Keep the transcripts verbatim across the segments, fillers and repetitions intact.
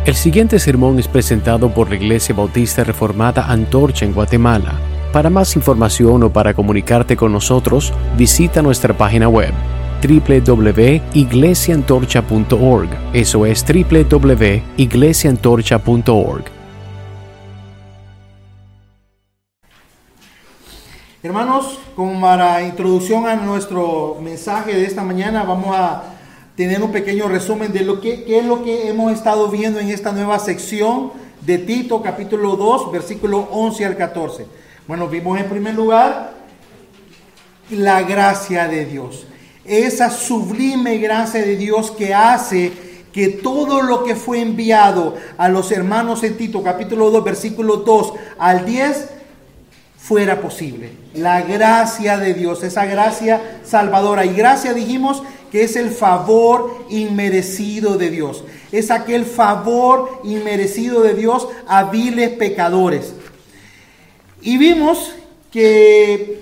El siguiente sermón es presentado por la Iglesia Bautista Reformada Antorcha en Guatemala. Para más información o para comunicarte con nosotros, visita nuestra página web doble u doble u doble u punto iglesia antorcha punto org. Eso es doble u doble u doble u punto iglesia antorcha punto org. Hermanos, como para introducción a nuestro mensaje de esta mañana, vamos a tener un pequeño resumen de lo que, qué es lo que hemos estado viendo en esta nueva sección de Tito, capítulo dos, versículo once al catorce. Bueno, vimos en primer lugar la gracia de Dios. Esa sublime gracia de Dios que hace que todo lo que fue enviado a los hermanos en Tito, capítulo dos, versículo dos al diez, fuera posible. La gracia de Dios, esa gracia salvadora. Y gracia dijimos que es el favor inmerecido de Dios. Es aquel favor inmerecido de Dios a viles pecadores. Y vimos que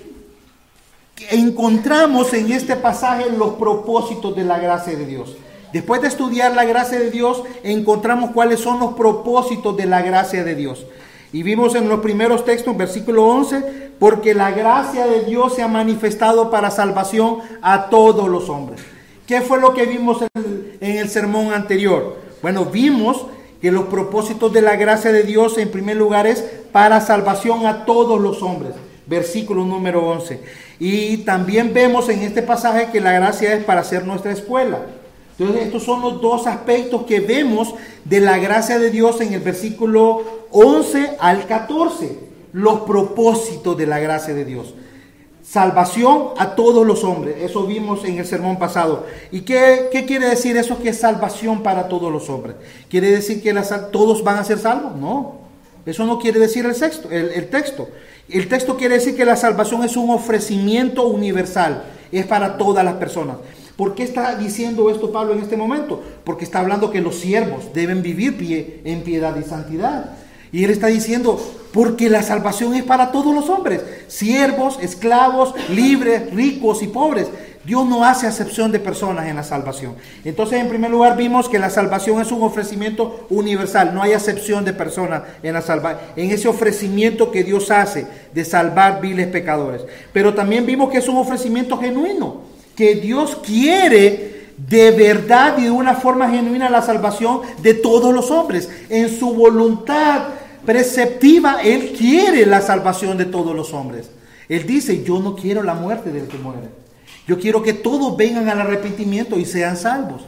encontramos en este pasaje los propósitos de la gracia de Dios. Después de estudiar la gracia de Dios, encontramos cuáles son los propósitos de la gracia de Dios. Y vimos en los primeros textos, versículo once, porque la gracia de Dios se ha manifestado para salvación a todos los hombres. ¿Qué fue lo que vimos en el, en el sermón anterior? Bueno, vimos que los propósitos de la gracia de Dios en primer lugar es para salvación a todos los hombres. Versículo número once. Y también vemos en este pasaje que la gracia es para ser nuestra escuela. Entonces estos son los dos aspectos que vemos de la gracia de Dios en el versículo once al catorce. Los propósitos de la gracia de Dios. Salvación a todos los hombres. Eso vimos en el sermón pasado. ¿Y qué, qué quiere decir eso que es salvación para todos los hombres? ¿Quiere decir que la, todos van a ser salvos? No. Eso no quiere decir el, sexto, el, el texto. El texto quiere decir que la salvación es un ofrecimiento universal. Es para todas las personas. ¿Por qué está diciendo esto Pablo en este momento? Porque está hablando que los siervos deben vivir pie, en piedad y santidad. Y él está diciendo, porque la salvación es para todos los hombres. Siervos, esclavos, libres, ricos y pobres. Dios no hace acepción de personas en la salvación. Entonces, en primer lugar, vimos que la salvación es un ofrecimiento universal. No hay acepción de personas en la salva- en ese ofrecimiento que Dios hace de salvar viles pecadores. Pero también vimos que es un ofrecimiento genuino, que Dios quiere de verdad y de una forma genuina la salvación de todos los hombres. En su voluntad preceptiva, Él quiere la salvación de todos los hombres. Él dice, yo no quiero la muerte del que muere. Yo quiero que todos vengan al arrepentimiento y sean salvos.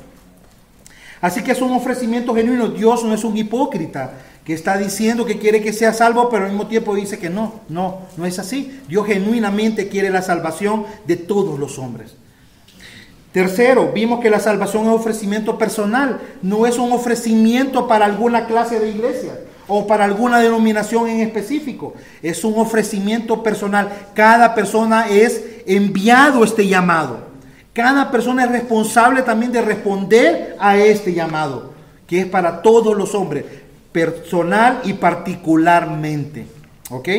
Así que es un ofrecimiento genuino. Dios no es un hipócrita que está diciendo que quiere que sea salvo, pero al mismo tiempo dice que no, no, no es así. Dios genuinamente quiere la salvación de todos los hombres. Tercero, vimos que la salvación es un ofrecimiento personal. No es un ofrecimiento para alguna clase de iglesia o para alguna denominación en específico. Es un ofrecimiento personal. Cada persona es enviado a este llamado. Cada persona es responsable también de responder a este llamado, que es para todos los hombres, personal y particularmente. ¿Ok?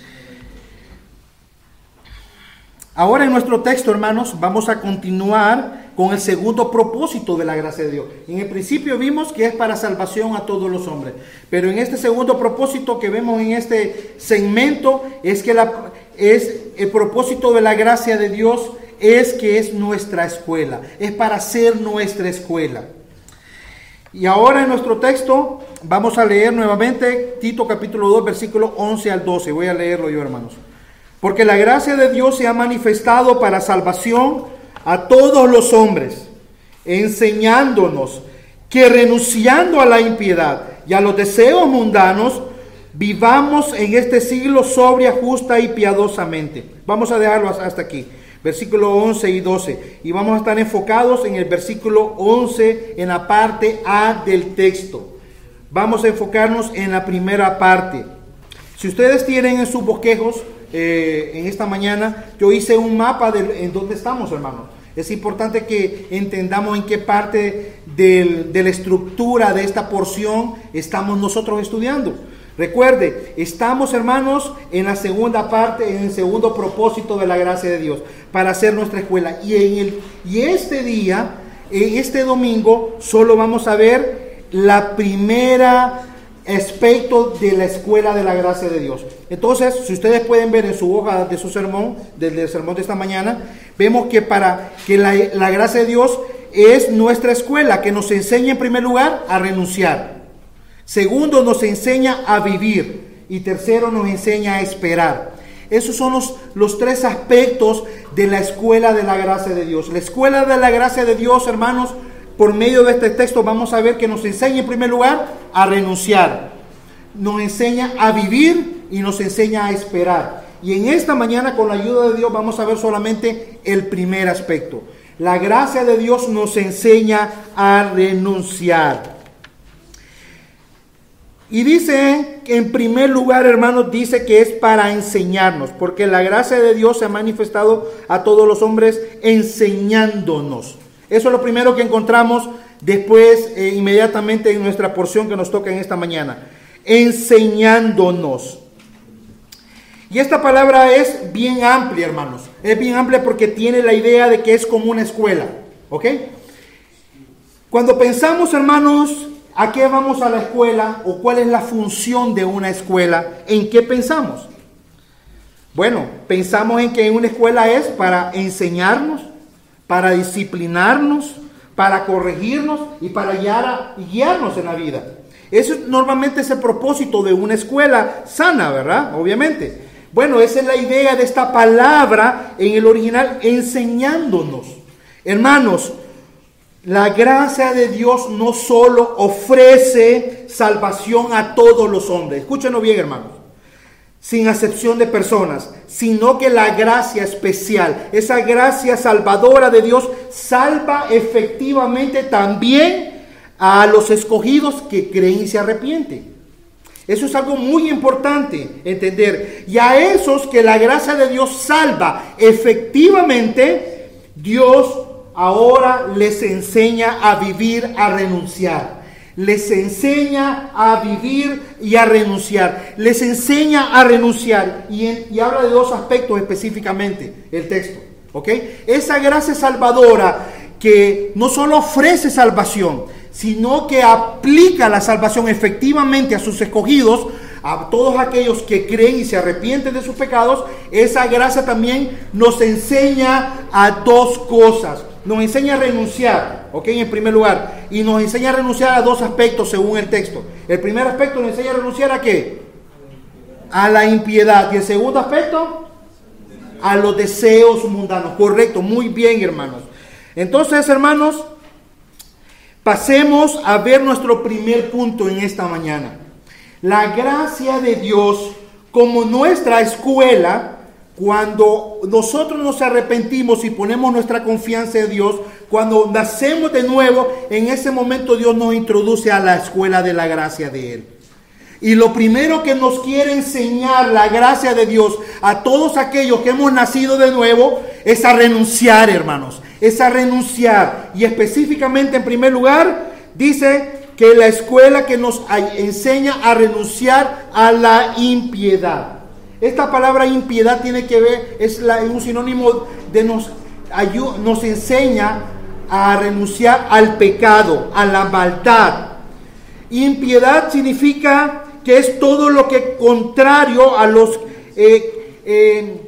Ahora en nuestro texto, hermanos, vamos a continuar con el segundo propósito de la gracia de Dios. En el principio vimos que es para salvación a todos los hombres. Pero en este segundo propósito que vemos en este segmento es que la, es el propósito de la gracia de Dios es que es nuestra escuela. Es para ser nuestra escuela. Y ahora en nuestro texto vamos a leer nuevamente Tito capítulo dos, versículo once al doce. Voy a leerlo yo, hermanos. Porque la gracia de Dios se ha manifestado para salvación a todos los hombres, enseñándonos que renunciando a la impiedad y a los deseos mundanos, vivamos en este siglo sobria, justa y piadosamente. Vamos a dejarlo hasta aquí, versículo once y doce. Y vamos a estar enfocados en el versículo once, en la parte A del texto. Vamos a enfocarnos en la primera parte. Si ustedes tienen en sus bosquejos, Eh, en esta mañana yo hice un mapa de en dónde estamos, hermanos. Es importante que entendamos en qué parte del, de la estructura de esta porción estamos nosotros estudiando. Recuerde, estamos, hermanos, en la segunda parte, en el segundo propósito de la gracia de Dios, para hacer nuestra escuela. Y, en el, y este día, en este domingo, solo vamos a ver la primera aspecto de la escuela de la gracia de Dios. Entonces, si ustedes pueden ver en su hoja de su sermón, del sermón de esta mañana, vemos que para que la, la gracia de Dios es nuestra escuela, que nos enseña en primer lugar a renunciar. Segundo, nos enseña a vivir. Y tercero, nos enseña a esperar. Esos son los, los tres aspectos de la escuela de la gracia de Dios. La escuela de la gracia de Dios, hermanos, por medio de este texto vamos a ver que nos enseña en primer lugar a renunciar. Nos enseña a vivir y nos enseña a esperar. Y en esta mañana, con la ayuda de Dios, vamos a ver solamente el primer aspecto. La gracia de Dios nos enseña a renunciar. Y dice, en primer lugar, hermanos, dice que es para enseñarnos, porque la gracia de Dios se ha manifestado a todos los hombres enseñándonos. Eso es lo primero que encontramos después, eh, inmediatamente en nuestra porción que nos toca en esta mañana. Enseñándonos. Y esta palabra es bien amplia, hermanos. Es bien amplia porque tiene la idea de que es como una escuela. ¿Ok? Cuando pensamos, hermanos, ¿a qué vamos a la escuela o cuál es la función de una escuela? ¿En qué pensamos? Bueno, pensamos en que una escuela es para enseñarnos, para disciplinarnos, para corregirnos y para guiar a, guiarnos en la vida. Eso normalmente es el propósito de una escuela sana, ¿verdad? Obviamente. Bueno, esa es la idea de esta palabra en el original, enseñándonos. Hermanos, la gracia de Dios no solo ofrece salvación a todos los hombres, escúchenlo bien, hermanos, sin acepción de personas, sino que la gracia especial, esa gracia salvadora de Dios, salva efectivamente también a los escogidos que creen y se arrepienten. Eso es algo muy importante entender. Y a esos que la gracia de Dios salva efectivamente, Dios ahora les enseña a vivir, a renunciar. Les enseña a vivir y a renunciar. Les enseña a renunciar. Y, en, y habla de dos aspectos específicamente el texto. ¿Ok? Esa gracia salvadora que no solo ofrece salvación, sino que aplica la salvación efectivamente a sus escogidos, a todos aquellos que creen y se arrepienten de sus pecados. Esa gracia también nos enseña a dos cosas. Nos enseña a renunciar, ¿ok? En primer lugar, y nos enseña a renunciar a dos aspectos según el texto. El primer aspecto nos enseña a renunciar ¿a qué? A la impiedad. Y el segundo aspecto, a los deseos mundanos. Correcto, muy bien, hermanos. Entonces, hermanos, pasemos a ver nuestro primer punto en esta mañana. La gracia de Dios como nuestra escuela. Cuando nosotros nos arrepentimos y ponemos nuestra confianza en Dios, cuando nacemos de nuevo, en ese momento Dios nos introduce a la escuela de la gracia de Él. Y lo primero que nos quiere enseñar la gracia de Dios a todos aquellos que hemos nacido de nuevo es a renunciar, hermanos. Es a renunciar. Y específicamente, en primer lugar, dice que la escuela que nos enseña a renunciar a la impiedad. Esta palabra impiedad tiene que ver, es la, un sinónimo de nos, ayuda, nos enseña a renunciar al pecado, a la maldad. Impiedad significa que es todo lo que contrario a los... Eh, eh,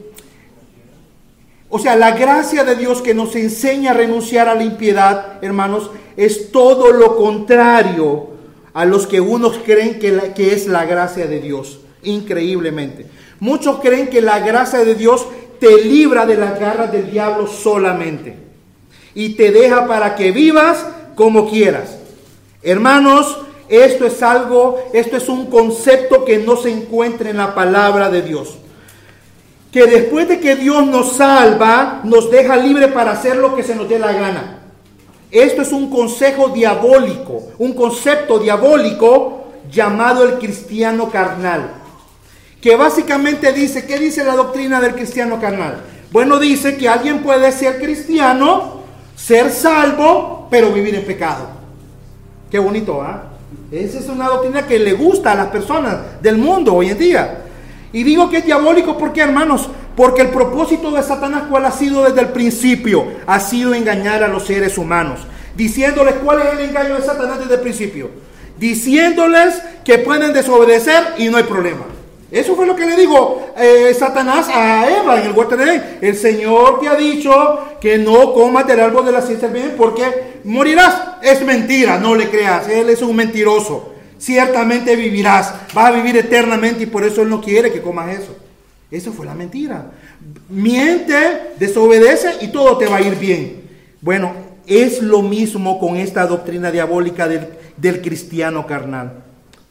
o sea, la gracia de Dios que nos enseña a renunciar a la impiedad, hermanos, es todo lo contrario a los que unos creen que, la, que es la gracia de Dios, increíblemente. Muchos creen que la gracia de Dios te libra de las garras del diablo solamente y te deja para que vivas como quieras. Hermanos, esto es algo, esto es un concepto que no se encuentra en la palabra de Dios. Que después de que Dios nos salva, nos deja libre para hacer lo que se nos dé la gana. Esto es un consejo diabólico, un concepto diabólico llamado el cristiano carnal. Que básicamente dice, ¿qué dice la doctrina del cristiano carnal? Bueno, dice que alguien puede ser cristiano, ser salvo, pero vivir en pecado. Qué bonito, ¿ah? ¿eh? Esa es una doctrina que le gusta a las personas del mundo hoy en día. Y digo que es diabólico, ¿por qué, hermanos? Porque el propósito de Satanás, ¿cuál ha sido desde el principio? Ha sido engañar a los seres humanos. Diciéndoles cuál es el engaño de Satanás desde el principio. diciéndoles que pueden desobedecer y no hay problema. Eso fue lo que le dijo eh, Satanás a Eva en el huerto de Edén. El Señor te ha dicho que no comas del árbol de la ciencia del bien porque morirás. Es mentira, no le creas. Él es un mentiroso. Ciertamente vivirás, vas a vivir eternamente y por eso Él no quiere que comas eso. Eso fue la mentira. Miente, desobedece y todo te va a ir bien. Bueno, es lo mismo con esta doctrina diabólica del, del cristiano carnal.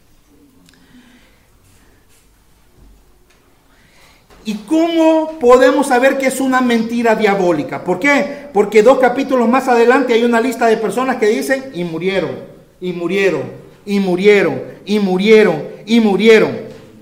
¿Y cómo podemos saber que es una mentira diabólica? ¿Por qué? Porque dos capítulos más adelante hay una lista de personas que dicen y murieron, y murieron, y murieron, y murieron, y murieron.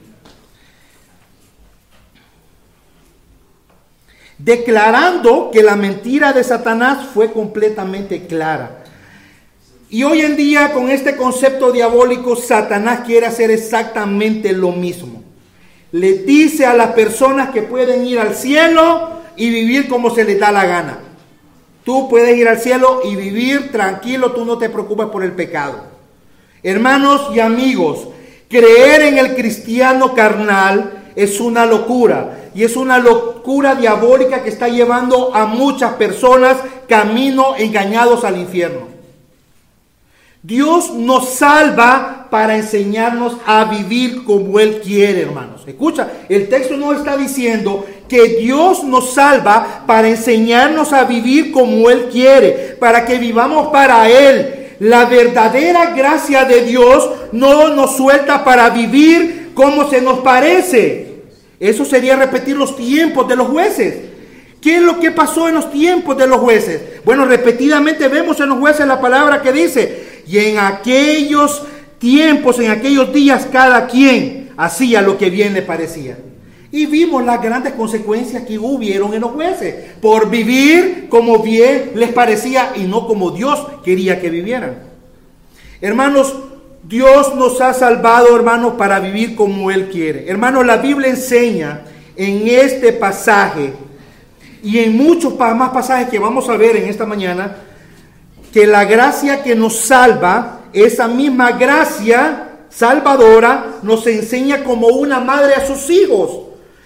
Declarando que la mentira de Satanás fue completamente clara. Y hoy en día con este concepto diabólico, Satanás quiere hacer exactamente lo mismo. Le dice a las personas que pueden ir al cielo y vivir como se les da la gana. Tú puedes ir al cielo y vivir tranquilo, tú no te preocupes por el pecado. Hermanos y amigos, creer en el cristiano carnal es una locura. Y es una locura diabólica que está llevando a muchas personas camino engañados al infierno. Dios nos salva para enseñarnos a vivir como Él quiere, hermanos. Escucha, el texto no está diciendo que Dios nos salva para enseñarnos a vivir como Él quiere, para que vivamos para Él. La verdadera gracia de Dios no nos suelta para vivir como se nos parece. Eso sería repetir los tiempos de los jueces. ¿Qué es lo que pasó en los tiempos de los jueces? Bueno, repetidamente vemos en los jueces la palabra que dice: y en aquellos tiempos, en aquellos días, cada quien hacía lo que bien le parecía. Y vimos las grandes consecuencias que hubieron en los jueces, por vivir como bien les parecía y no como Dios quería que vivieran. Hermanos, Dios nos ha salvado, hermanos, para vivir como Él quiere. Hermanos, la Biblia enseña en este pasaje y en muchos más pasajes que vamos a ver en esta mañana, que la gracia que nos salva, esa misma gracia salvadora, nos enseña como una madre a sus hijos,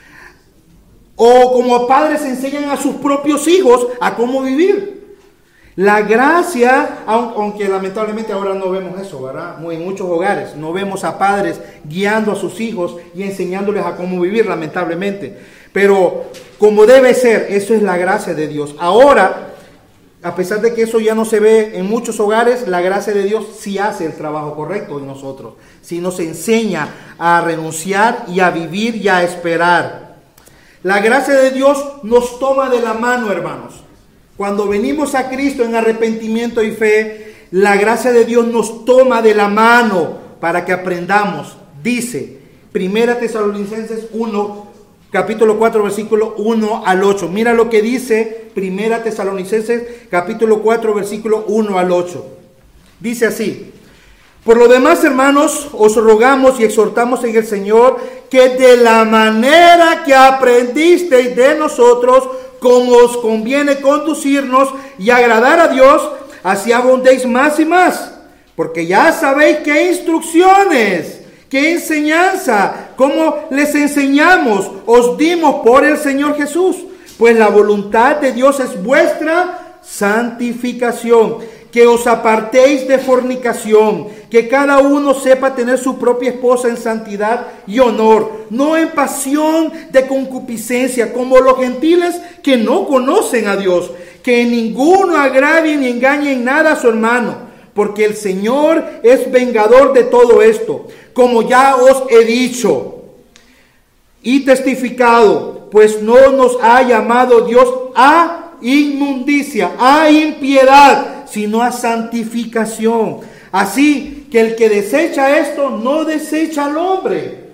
o como padres enseñan a sus propios hijos a cómo vivir. La gracia, aunque lamentablemente ahora no vemos eso, ¿verdad? En muchos hogares no vemos a padres guiando a sus hijos y enseñándoles a cómo vivir, lamentablemente. Pero como debe ser, eso es la gracia de Dios. Ahora, a pesar de que eso ya no se ve en muchos hogares, la gracia de Dios sí hace el trabajo correcto en nosotros. Sí nos enseña a renunciar y a vivir y a esperar. La gracia de Dios nos toma de la mano, hermanos. Cuando venimos a Cristo en arrepentimiento y fe, la gracia de Dios nos toma de la mano para que aprendamos. Dice, Primera Tesalonicenses uno, capítulo cuatro, versículo uno al ocho. Mira lo que dice Primera Tesalonicenses, capítulo cuatro, versículo uno al ocho. Dice así: por lo demás, hermanos, os rogamos y exhortamos en el Señor que de la manera que aprendisteis de nosotros, como os conviene conducirnos y agradar a Dios, así abundéis más y más. Porque ya sabéis qué instrucciones, qué enseñanza, cómo les enseñamos, os dimos por el Señor Jesús. Pues la voluntad de Dios es vuestra santificación, que os apartéis de fornicación, que cada uno sepa tener su propia esposa en santidad y honor, no en pasión de concupiscencia, como los gentiles que no conocen a Dios, que ninguno agravie ni engañe en nada a su hermano, porque el Señor es vengador de todo esto, como ya os he dicho y testificado, pues no nos ha llamado Dios a inmundicia, a impiedad, sino a santificación. Así que el que desecha esto no desecha al hombre,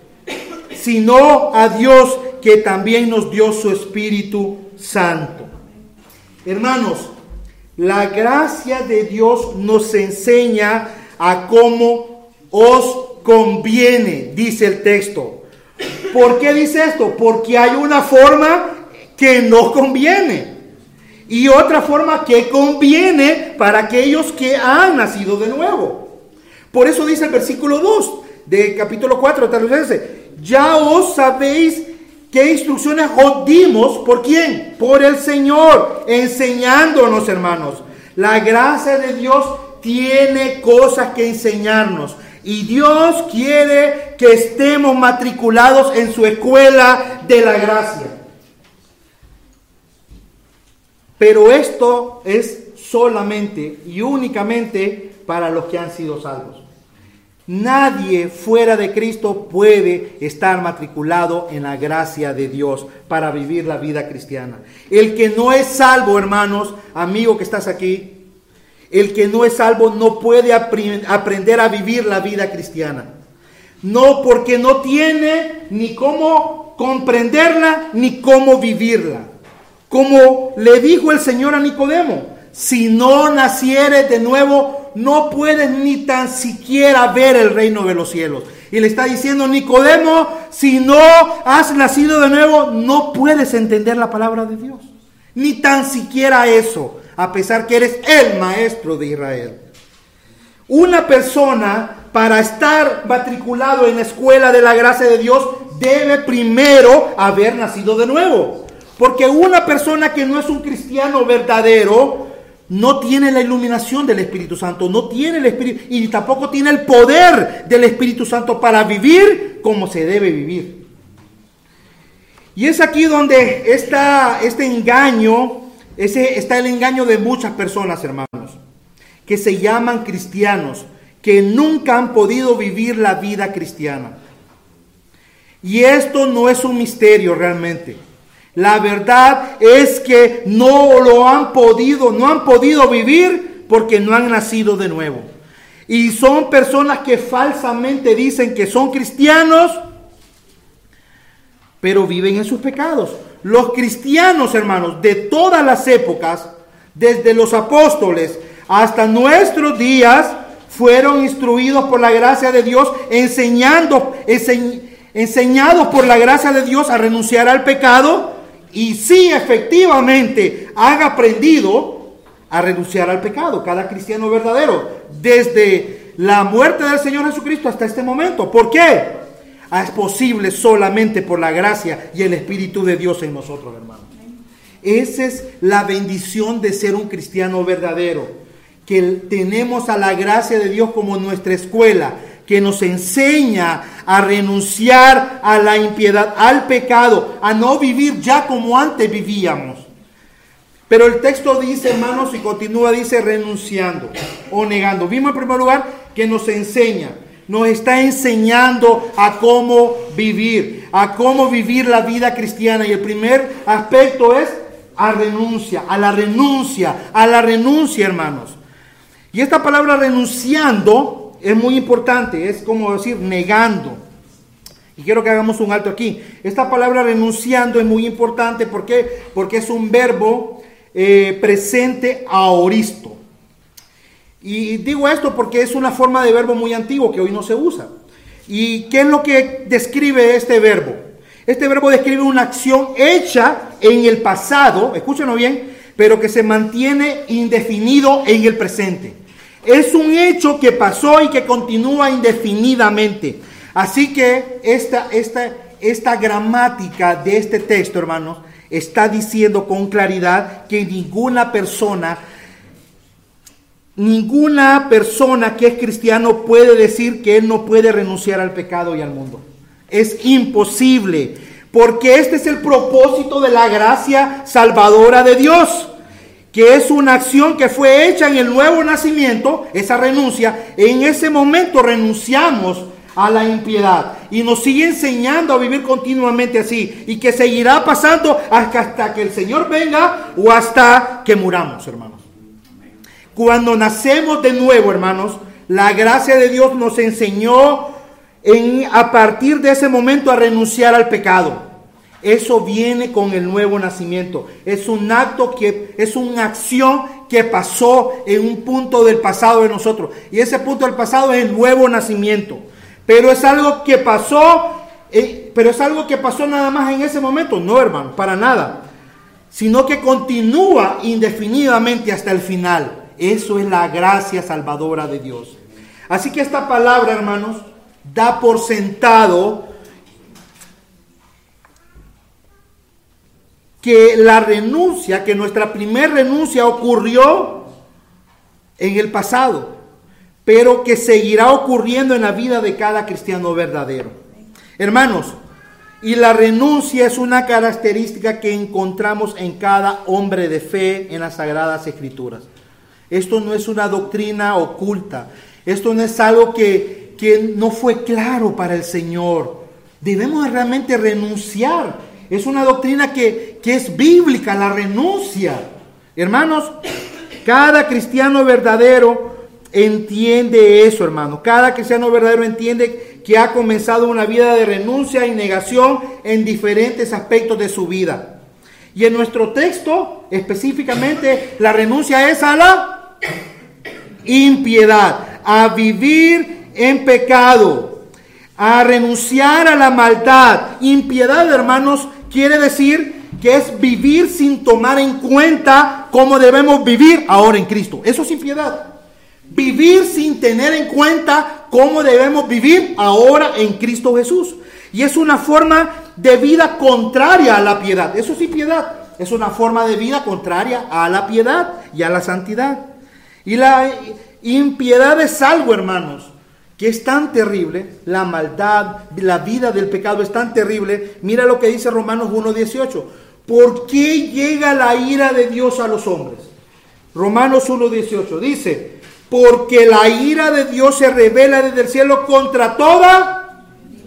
sino a Dios, que también nos dio su Espíritu Santo. Hermanos, la gracia de Dios nos enseña a cómo os conviene, dice el texto. ¿Por qué dice esto? Porque hay una forma que no conviene y otra forma que conviene para aquellos que han nacido de nuevo. Por eso dice el versículo dos de capítulo cuatro de Tesalonicenses: ya os sabéis qué instrucciones os dimos. ¿Por quién? Por el Señor, enseñándonos, hermanos. La gracia de Dios tiene cosas que enseñarnos. Y Dios quiere que estemos matriculados en su escuela de la gracia. Pero esto es solamente y únicamente para los que han sido salvos. Nadie fuera de Cristo puede estar matriculado en la gracia de Dios para vivir la vida cristiana. El que no es salvo, hermanos, amigo que estás aquí, el que no es salvo no puede apri- aprender a vivir la vida cristiana. No, porque no tiene ni cómo comprenderla ni cómo vivirla. Como le dijo el Señor a Nicodemo: si no nacieres de nuevo, no puedes ni tan siquiera ver el reino de los cielos. Y le está diciendo: Nicodemo, si no has nacido de nuevo, no puedes entender la palabra de Dios. Ni tan siquiera eso, a pesar que eres el maestro de Israel. Una persona, para estar matriculado en la escuela de la gracia de Dios, debe primero haber nacido de nuevo. Porque una persona que no es un cristiano verdadero no tiene la iluminación del Espíritu Santo, no tiene el Espíritu, y tampoco tiene el poder del Espíritu Santo para vivir como se debe vivir. Y es aquí donde está este engaño, ese, está el engaño de muchas personas, hermanos, que se llaman cristianos, que nunca han podido vivir la vida cristiana. Y esto no es un misterio realmente. La verdad es que no lo han podido, no han podido vivir porque no han nacido de nuevo. Y son personas que falsamente dicen que son cristianos, pero viven en sus pecados. Los cristianos, hermanos, de todas las épocas, desde los apóstoles hasta nuestros días, fueron instruidos por la gracia de Dios, enseñando, enseñ, enseñados por la gracia de Dios a renunciar al pecado. Y sí, efectivamente, han aprendido a renunciar al pecado, cada cristiano verdadero, desde la muerte del Señor Jesucristo hasta este momento. ¿Por qué? Es posible solamente por la gracia y el Espíritu de Dios en nosotros, hermanos. Esa es la bendición de ser un cristiano verdadero, que tenemos a la gracia de Dios como nuestra escuela, que nos enseña a renunciar a la impiedad, al pecado, a no vivir ya como antes vivíamos. Pero el texto dice, hermanos, y continúa, dice renunciando o negando. Vimos en primer lugar que nos enseña, nos está enseñando a cómo vivir, a cómo vivir la vida cristiana. Y el primer aspecto es a renuncia, a la renuncia, a la renuncia, hermanos. Y esta palabra renunciando es muy importante, es como decir negando. Y quiero que hagamos un alto aquí. Esta palabra renunciando es muy importante. ¿Por qué? Porque es un verbo eh, presente aoristo. Y digo esto porque es una forma de verbo muy antiguo que hoy no se usa. ¿Y qué es lo que describe este verbo? Este verbo describe una acción hecha en el pasado, escúchenlo bien, pero que se mantiene indefinido en el presente. Es un hecho que pasó y que continúa indefinidamente. Así que esta, esta, esta gramática de este texto, hermanos, está diciendo con claridad que ninguna persona, ninguna persona que es cristiano puede decir que él no puede renunciar al pecado y al mundo. Es imposible, porque este es el propósito de la gracia salvadora de Dios, que es una acción que fue hecha en el nuevo nacimiento, esa renuncia. En ese momento renunciamos a la impiedad y nos sigue enseñando a vivir continuamente así, y que seguirá pasando hasta que el Señor venga o hasta que muramos, hermanos. Cuando nacemos de nuevo, hermanos, la gracia de Dios nos enseñó en, a partir de ese momento a renunciar al pecado. Eso viene con el nuevo nacimiento. Es un acto que es una acción que pasó en un punto del pasado de nosotros. Y ese punto del pasado es el nuevo nacimiento. Pero es algo que pasó, eh, pero es algo que pasó nada más en ese momento. No, hermano, para nada. Sino que continúa indefinidamente hasta el final. Eso es la gracia salvadora de Dios. Así que esta palabra, hermanos, da por sentado que la renuncia, que nuestra primer renuncia ocurrió en el pasado, pero que seguirá ocurriendo en la vida de cada cristiano verdadero. Hermanos, y la renuncia es una característica que encontramos en cada hombre de fe en las Sagradas Escrituras. Esto no es una doctrina oculta. Esto no es algo que, que no fue claro para el Señor. Debemos realmente renunciar. Es una doctrina que, que es bíblica, la renuncia. Hermanos, cada cristiano verdadero entiende eso, hermano. Cada cristiano verdadero entiende que ha comenzado una vida de renuncia y negación en diferentes aspectos de su vida. Y en nuestro texto, específicamente, la renuncia es a la impiedad, a vivir en pecado, a renunciar a la maldad. Impiedad, hermanos, quiere decir que es vivir sin tomar en cuenta cómo debemos vivir ahora en Cristo. Eso es impiedad. Vivir sin tener en cuenta cómo debemos vivir ahora en Cristo Jesús. Y es una forma de vida contraria a la piedad. Eso es impiedad. Es una forma de vida contraria a la piedad y a la santidad. Y la impiedad es algo, hermanos, que es tan terrible. La maldad, la vida del pecado es tan terrible. Mira lo que dice Romanos uno dieciocho. ¿Por qué llega la ira de Dios a los hombres? Romanos uno dieciocho dice: porque la ira de Dios se revela desde el cielo contra toda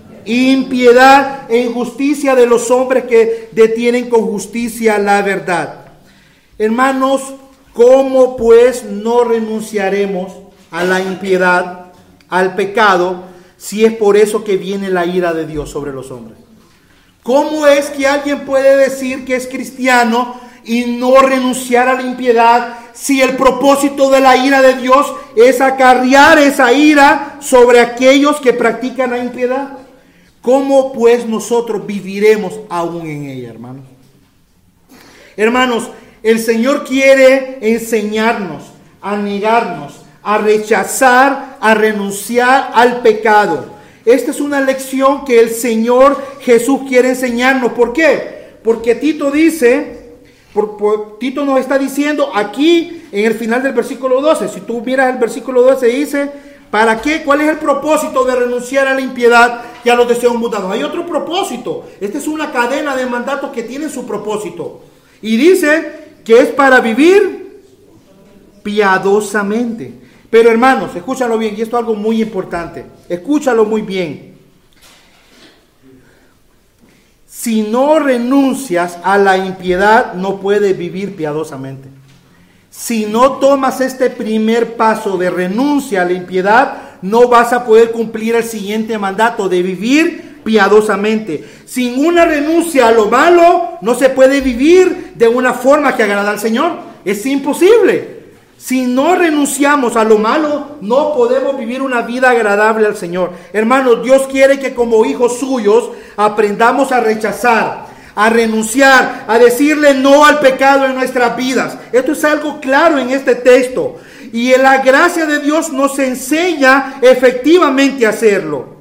impiedad e injusticia de los hombres que detienen con justicia la verdad. Hermanos, ¿cómo pues no renunciaremos a la impiedad, al pecado, si es por eso que viene la ira de Dios sobre los hombres? ¿Cómo es que alguien puede decir que es cristiano y no renunciar a la impiedad, si el propósito de la ira de Dios es acarrear esa ira sobre aquellos que practican la impiedad? ¿Cómo pues nosotros viviremos aún en ella, hermanos? Hermanos, el Señor quiere enseñarnos a negarnos, a rechazar, a renunciar al pecado. Esta es una lección que el Señor Jesús quiere enseñarnos. ¿Por qué? Porque Tito dice... Por, por, Tito nos está diciendo aquí en el final del versículo doce, si tú miras el versículo doce, dice: ¿para qué? ¿Cuál es el propósito de renunciar a la impiedad y a los deseos mundanos? Hay otro propósito. Esta es una cadena de mandatos que tienen su propósito. Y dice que es para vivir piadosamente. Pero hermanos, escúchalo bien, y esto es algo muy importante. Escúchalo muy bien. Si no renuncias a la impiedad, no puedes vivir piadosamente. Si no tomas este primer paso de renuncia a la impiedad, no vas a poder cumplir el siguiente mandato de vivir piadosamente. Sin una renuncia a lo malo, no se puede vivir de una forma que agrada al Señor. Es imposible. Si no renunciamos a lo malo, no podemos vivir una vida agradable al Señor. Hermanos, Dios quiere que como hijos suyos aprendamos a rechazar, a renunciar, a decirle no al pecado en nuestras vidas. Esto es algo claro en este texto. Y en la gracia de Dios nos enseña efectivamente a hacerlo.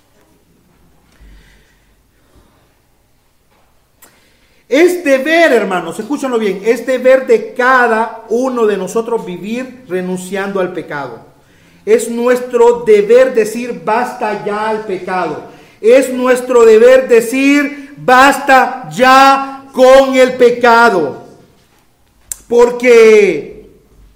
Es deber, hermanos, escúchenlo bien, es deber de cada uno de nosotros vivir renunciando al pecado. Es nuestro deber decir basta ya al pecado. Es nuestro deber decir basta ya con el pecado. Porque,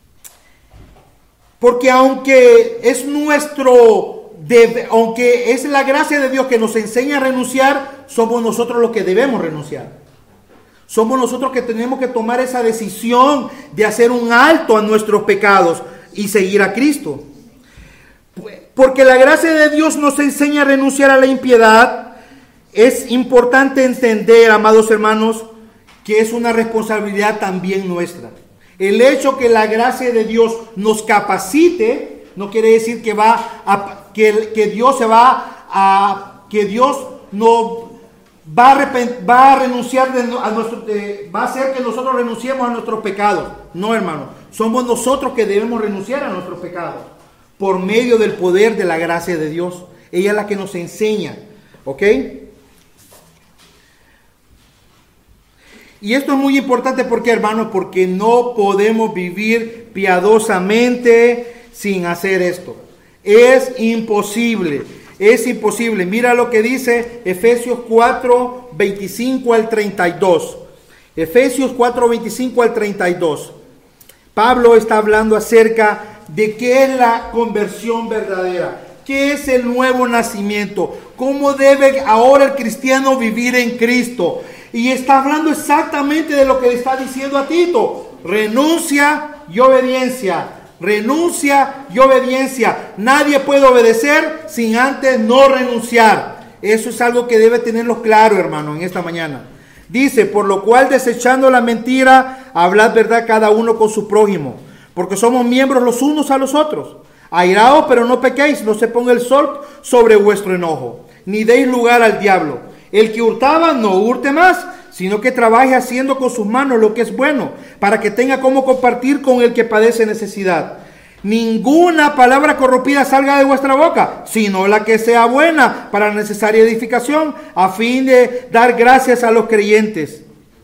porque aunque es nuestro deber, aunque es la gracia de Dios que nos enseña a renunciar, somos nosotros los que debemos renunciar. Somos nosotros que tenemos que tomar esa decisión de hacer un alto a nuestros pecados y seguir a Cristo. Porque la gracia de Dios nos enseña a renunciar a la impiedad. Es importante entender, amados hermanos, que es una responsabilidad también nuestra. El hecho que la gracia de Dios nos capacite no quiere decir que va a, que, que Dios se va a que Dios no Va a, va a renunciar de, a nuestro, eh, va a hacer que nosotros renunciemos a nuestros pecados. No, hermano, somos nosotros que debemos renunciar a nuestros pecados. por medio del poder de la gracia de Dios. Ella es la que nos enseña, ¿ok? Y esto es muy importante porque, hermanos, porque no podemos vivir piadosamente sin hacer esto. Es imposible, es imposible. Mira lo que dice Efesios cuatro, veinticinco al treinta y dos. Efesios cuatro, veinticinco al treinta y dos. Pablo está hablando acerca de qué es la conversión verdadera, qué es el nuevo nacimiento, cómo debe ahora el cristiano vivir en Cristo. Y está hablando exactamente de lo que le está diciendo a Tito: renuncia y obediencia, renuncia y obediencia. Nadie puede obedecer sin antes no renunciar. Eso es algo que debe tenerlo claro, hermano, en esta mañana. Dice: por lo cual, desechando la mentira, hablad verdad cada uno con su prójimo, porque somos miembros los unos a los otros. Airaos, pero no pequéis, no se ponga el sol sobre vuestro enojo, ni deis lugar al diablo. El que hurtaba, no hurte más, sino que trabaje haciendo con sus manos lo que es bueno, para que tenga cómo compartir con el que padece necesidad. Ninguna palabra corrompida salga de vuestra boca, sino la que sea buena para la necesaria edificación, a fin de dar gracias a los creyentes.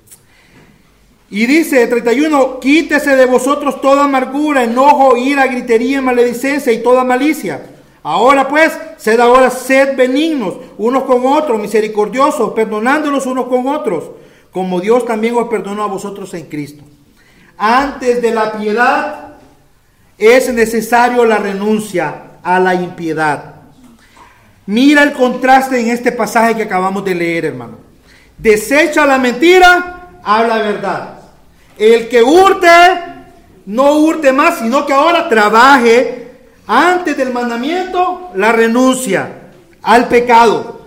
Y dice treinta y uno: quítese de vosotros toda amargura, enojo, ira, gritería, maledicencia y toda malicia. Ahora pues, sed ahora sed benignos unos con otros, misericordiosos, perdonándolos unos con otros, como Dios también os perdonó a vosotros en Cristo. Antes de la piedad es necesario la renuncia a la impiedad. Mira el contraste en este pasaje que acabamos de leer, hermano. Desecha la mentira, habla verdad. El que hurte, no hurte más, sino que ahora trabaje antes del mandamiento, la renuncia al pecado.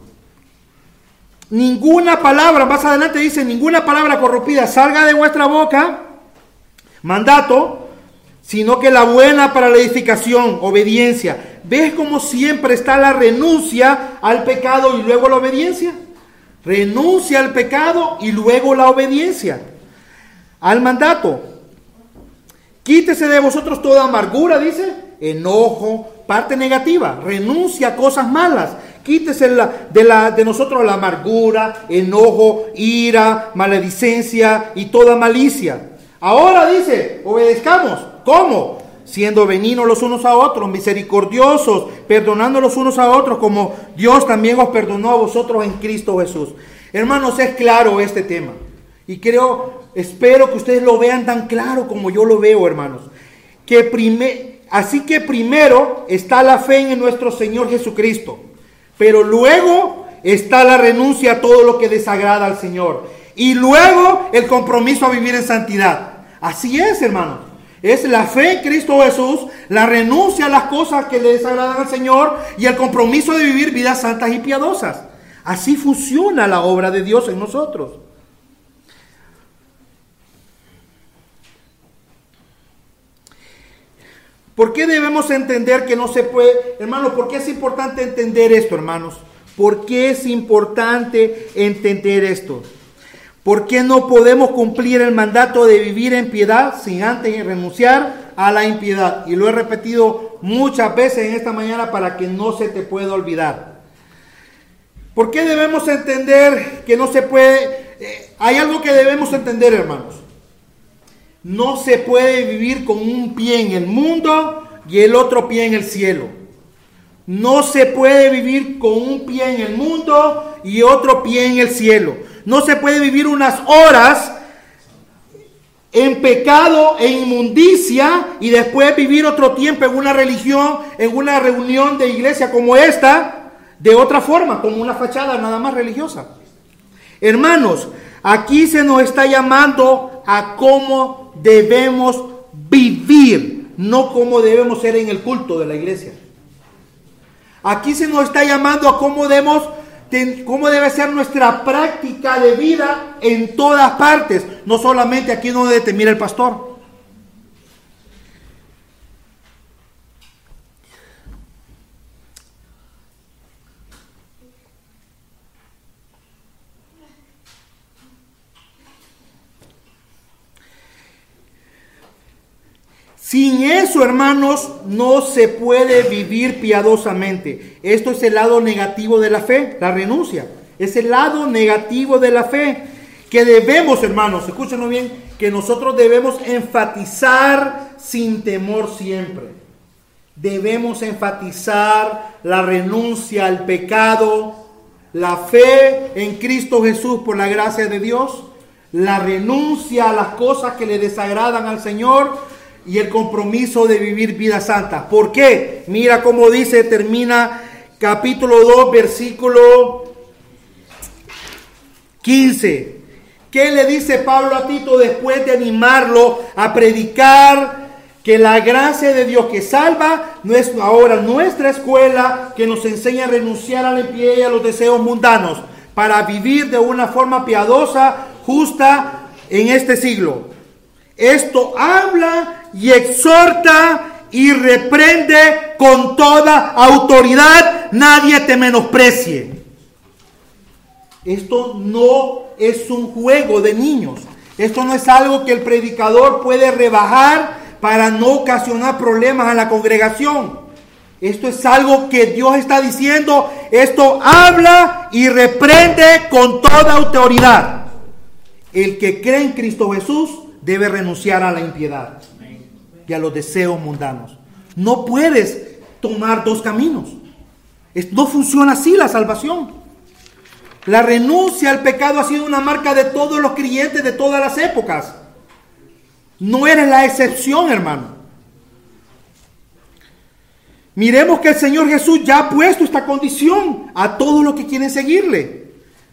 Ninguna palabra, más adelante dice, ninguna palabra corrompida salga de vuestra boca, mandato, sino que la buena para la edificación, obediencia. ¿Ves cómo siempre está la renuncia al pecado y luego la obediencia? Renuncia al pecado y luego la obediencia al mandato. Quítese de vosotros toda amargura, dice, enojo, parte negativa, renuncia a cosas malas. Quítese la, de, la, de nosotros la amargura, enojo, ira, maledicencia y toda malicia. Ahora dice, obedezcamos. ¿Cómo? Siendo benignos los unos a otros, misericordiosos, perdonando los unos a otros, como Dios también os perdonó a vosotros en Cristo Jesús. Hermanos, es claro este tema. Y creo, espero que ustedes lo vean tan claro como yo lo veo, hermanos. Que prime, así que primero está la fe en nuestro Señor Jesucristo. Pero luego está la renuncia a todo lo que desagrada al Señor. Y luego el compromiso a vivir en santidad. Así es, hermanos. Es la fe en Cristo Jesús, la renuncia a las cosas que le desagradan al Señor y el compromiso de vivir vidas santas y piadosas. Así funciona la obra de Dios en nosotros. ¿Por qué debemos entender que no se puede? Hermanos, ¿por qué es importante entender esto, hermanos? ¿Por qué es importante entender esto? ¿Por qué no podemos cumplir el mandato de vivir en piedad sin antes renunciar a la impiedad? Y lo he repetido muchas veces en esta mañana para que no se te pueda olvidar. ¿Por qué debemos entender que no se puede? Eh, hay algo que debemos entender, hermanos. No se puede vivir con un pie en el mundo y el otro pie en el cielo. No se puede vivir con un pie en el mundo y otro pie en el cielo. No se puede vivir unas horas en pecado e inmundicia y después vivir otro tiempo en una religión, en una reunión de iglesia como esta, de otra forma, como una fachada nada más religiosa. Hermanos, aquí se nos está llamando a cómo debemos vivir, no cómo debemos ser en el culto de la iglesia. Aquí se nos está llamando a cómo debemos cómo debe ser nuestra práctica de vida en todas partes, no solamente aquí donde te mira el pastor. Sin eso, hermanos, no se puede vivir piadosamente. Esto es el lado negativo de la fe, la renuncia. Es el lado negativo de la fe que debemos, hermanos, escúchenlo bien, que nosotros debemos enfatizar sin temor siempre. Debemos enfatizar la renuncia al pecado, la fe en Cristo Jesús por la gracia de Dios, la renuncia a las cosas que le desagradan al Señor y el compromiso de vivir vida santa. ¿Por qué? Mira cómo dice, termina capítulo dos, versículo quince. ¿Qué le dice Pablo a Tito después de animarlo a predicar que la gracia de Dios que salva no es ahora nuestra escuela, que nos enseña a renunciar a la impiedad y a los deseos mundanos para vivir de una forma piadosa, justa en este siglo? Esto habla y exhorta y reprende con toda autoridad. Nadie te menosprecie. Esto no es un juego de niños. Esto no es algo que el predicador puede rebajar para no ocasionar problemas a la congregación. Esto es algo que Dios está diciendo. Esto habla y reprende con toda autoridad. El que cree en Cristo Jesús debe renunciar a la impiedad y a los deseos mundanos. No puedes tomar dos caminos. No funciona así la salvación. La renuncia al pecado ha sido una marca de todos los creyentes de todas las épocas. No eres la excepción, hermano. Miremos que el Señor Jesús ya ha puesto esta condición a todos los que quieren seguirle.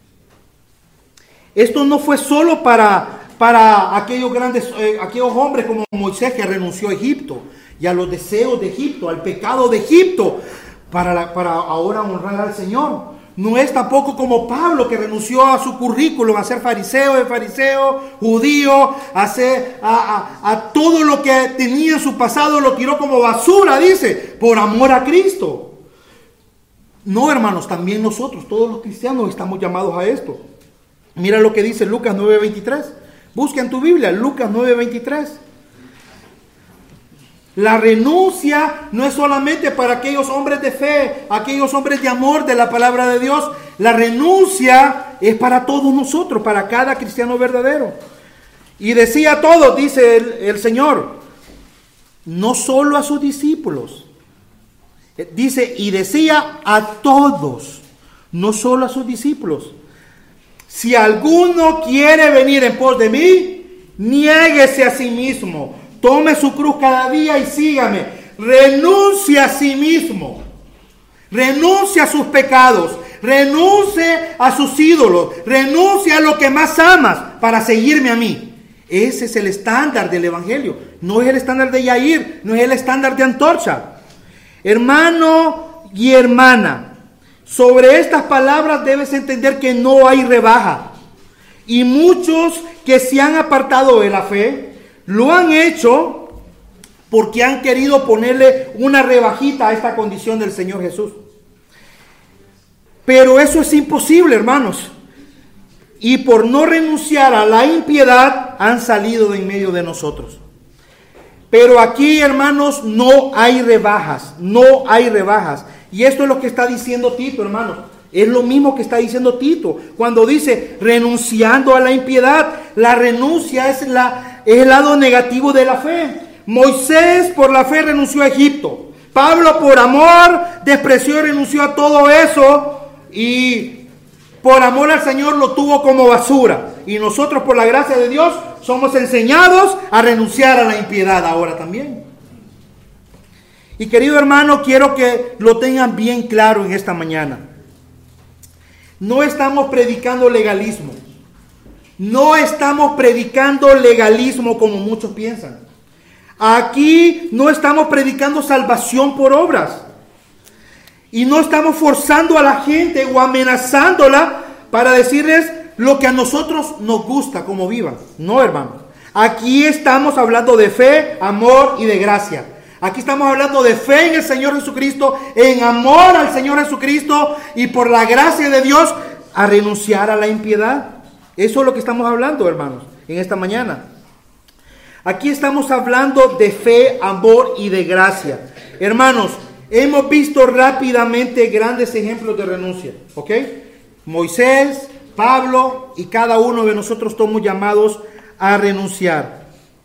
Esto no fue solo para, para aquellos grandes, eh, aquellos hombres como Moisés, que renunció a Egipto y a los deseos de Egipto, al pecado de Egipto, para, la, para ahora honrar al Señor. No es tampoco como Pablo, que renunció a su currículum, a ser fariseo de fariseo, judío, a, ser, a, a, a todo lo que tenía en su pasado, lo tiró como basura, dice, por amor a Cristo. No, hermanos, también nosotros, todos los cristianos, estamos llamados a esto. Mira lo que dice Lucas nueve veintitrés. Busca en tu Biblia, Lucas nueve veintitrés. La renuncia no es solamente para aquellos hombres de fe, aquellos hombres de amor de la palabra de Dios. La renuncia es para todos nosotros, para cada cristiano verdadero. Y decía a todos, dice el, el Señor, no solo a sus discípulos. Dice, y decía a todos, no solo a sus discípulos. Si alguno quiere venir en pos de mí, niéguese a sí mismo. Tome su cruz cada día y sígame. Renuncie a sí mismo. Renuncie a sus pecados. Renuncie a sus ídolos. Renuncie a lo que más amas para seguirme a mí. Ese es el estándar del Evangelio. No es el estándar de Yair. No es el estándar de Antorcha. Hermano y hermana, sobre estas palabras debes entender que no hay rebaja. Y muchos que se han apartado de la fe lo han hecho porque han querido ponerle una rebajita a esta condición del Señor Jesús. Pero eso es imposible, hermanos. Y por no renunciar a la impiedad, han salido de en medio de nosotros. Pero aquí, hermanos, no hay rebajas. No hay rebajas. Y esto es lo que está diciendo Tito, hermanos. Es lo mismo que está diciendo Tito cuando dice renunciando a la impiedad. La renuncia es, la, es el lado negativo de la fe. Moisés por la fe renunció a Egipto. Pablo por amor despreció y renunció a todo eso. Y por amor al Señor lo tuvo como basura. Y nosotros por la gracia de Dios somos enseñados a renunciar a la impiedad ahora también. Y querido hermano, quiero que lo tengan bien claro en esta mañana. No estamos predicando legalismo. No estamos predicando legalismo como muchos piensan. Aquí no estamos predicando salvación por obras. Y no estamos forzando a la gente o amenazándola para decirles lo que a nosotros nos gusta como vivan. No, hermano. Aquí estamos hablando de fe, amor y de gracia. Aquí estamos hablando de fe en el Señor Jesucristo, en amor al Señor Jesucristo y por la gracia de Dios a renunciar a la impiedad. Eso es lo que estamos hablando, hermanos, en esta mañana. Aquí estamos hablando de fe, amor y de gracia. Hermanos, hemos visto rápidamente grandes ejemplos de renuncia, ¿ok? Moisés, Pablo y cada uno de nosotros somos llamados a renunciar.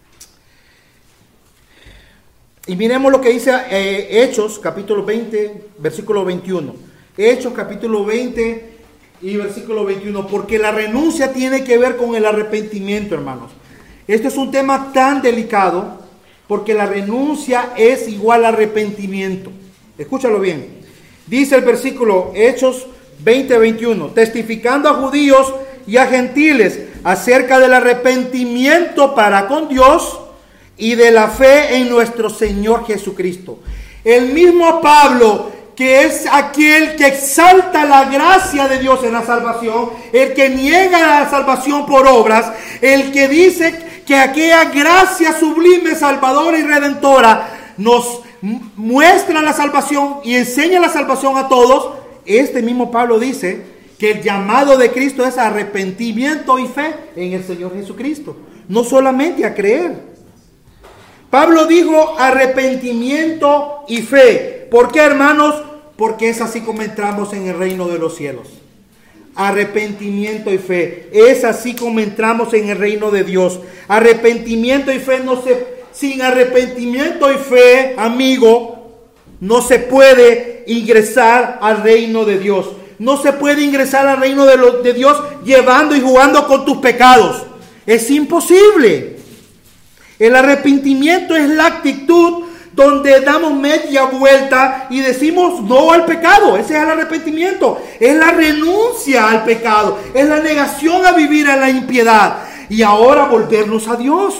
Y miremos lo que dice eh, Hechos, capítulo veinte, versículo veintiuno. Hechos, capítulo veinte y versículo veintiuno. Porque la renuncia tiene que ver con el arrepentimiento, hermanos. Este es un tema tan delicado porque la renuncia es igual a arrepentimiento. Escúchalo bien. Dice el versículo Hechos veinte, veintiuno. Testificando a judíos y a gentiles acerca del arrepentimiento para con Dios y de la fe en nuestro Señor Jesucristo. El mismo Pablo, que es aquel que exalta la gracia de Dios en la salvación, el que niega la salvación por obras, el que dice que aquella gracia sublime, salvadora y redentora nos muestra la salvación y enseña la salvación a todos. Este mismo Pablo dice que el llamado de Cristo es arrepentimiento y fe en el Señor Jesucristo, no solamente a creer. Pablo dijo arrepentimiento y fe. ¿Por qué, hermanos? Porque es así como entramos en el reino de los cielos. Arrepentimiento y fe. Es así como entramos en el reino de Dios. Arrepentimiento y fe no se... Sin arrepentimiento y fe, amigo, no se puede ingresar al reino de Dios. No se puede ingresar al reino de, lo, de Dios llevando y jugando con tus pecados. Es imposible. El arrepentimiento es la actitud donde damos media vuelta y decimos no al pecado. Ese es el arrepentimiento. Es la renuncia al pecado. Es la negación a vivir en la impiedad. Y ahora volvernos a Dios.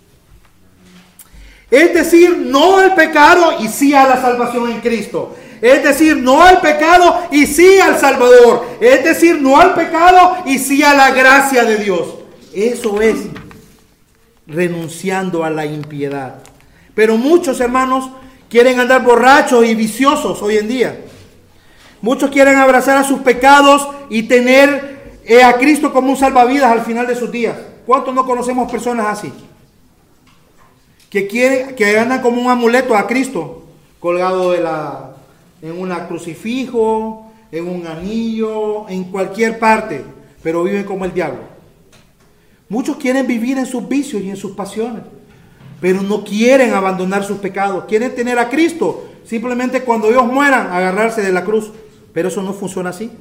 Es decir, no al pecado y sí a la salvación en Cristo. Es decir, no al pecado y sí al Salvador. Es decir, no al pecado y sí a la gracia de Dios. Eso es renunciando a la impiedad. Pero muchos, hermanos, quieren andar borrachos y viciosos hoy en día. Muchos quieren abrazar a sus pecados y tener eh, a Cristo como un salvavidas al final de sus días. ¿Cuántos no conocemos personas así? Que quieren, que andan como un amuleto a Cristo, colgado de la, en un crucifijo, en un anillo, en cualquier parte, pero viven como el diablo. Muchos quieren vivir en sus vicios y en sus pasiones, pero no quieren abandonar sus pecados. Quieren tener a Cristo, simplemente cuando ellos mueran, agarrarse de la cruz. Pero eso no funciona así.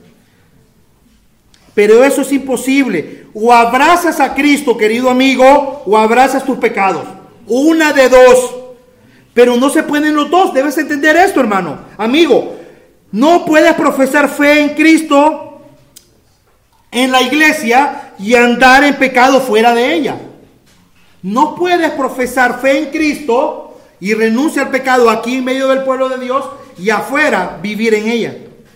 Pero eso es imposible. O abrazas a Cristo, querido amigo, o abrazas tus pecados. Una de dos. Pero no se pueden los dos. Debes entender esto, hermano. Amigo, no puedes profesar fe en Cristo en la iglesia y andar en pecado fuera de ella. No puedes profesar fe en Cristo y renunciar al pecado aquí en medio del pueblo de Dios y afuera vivir en ella.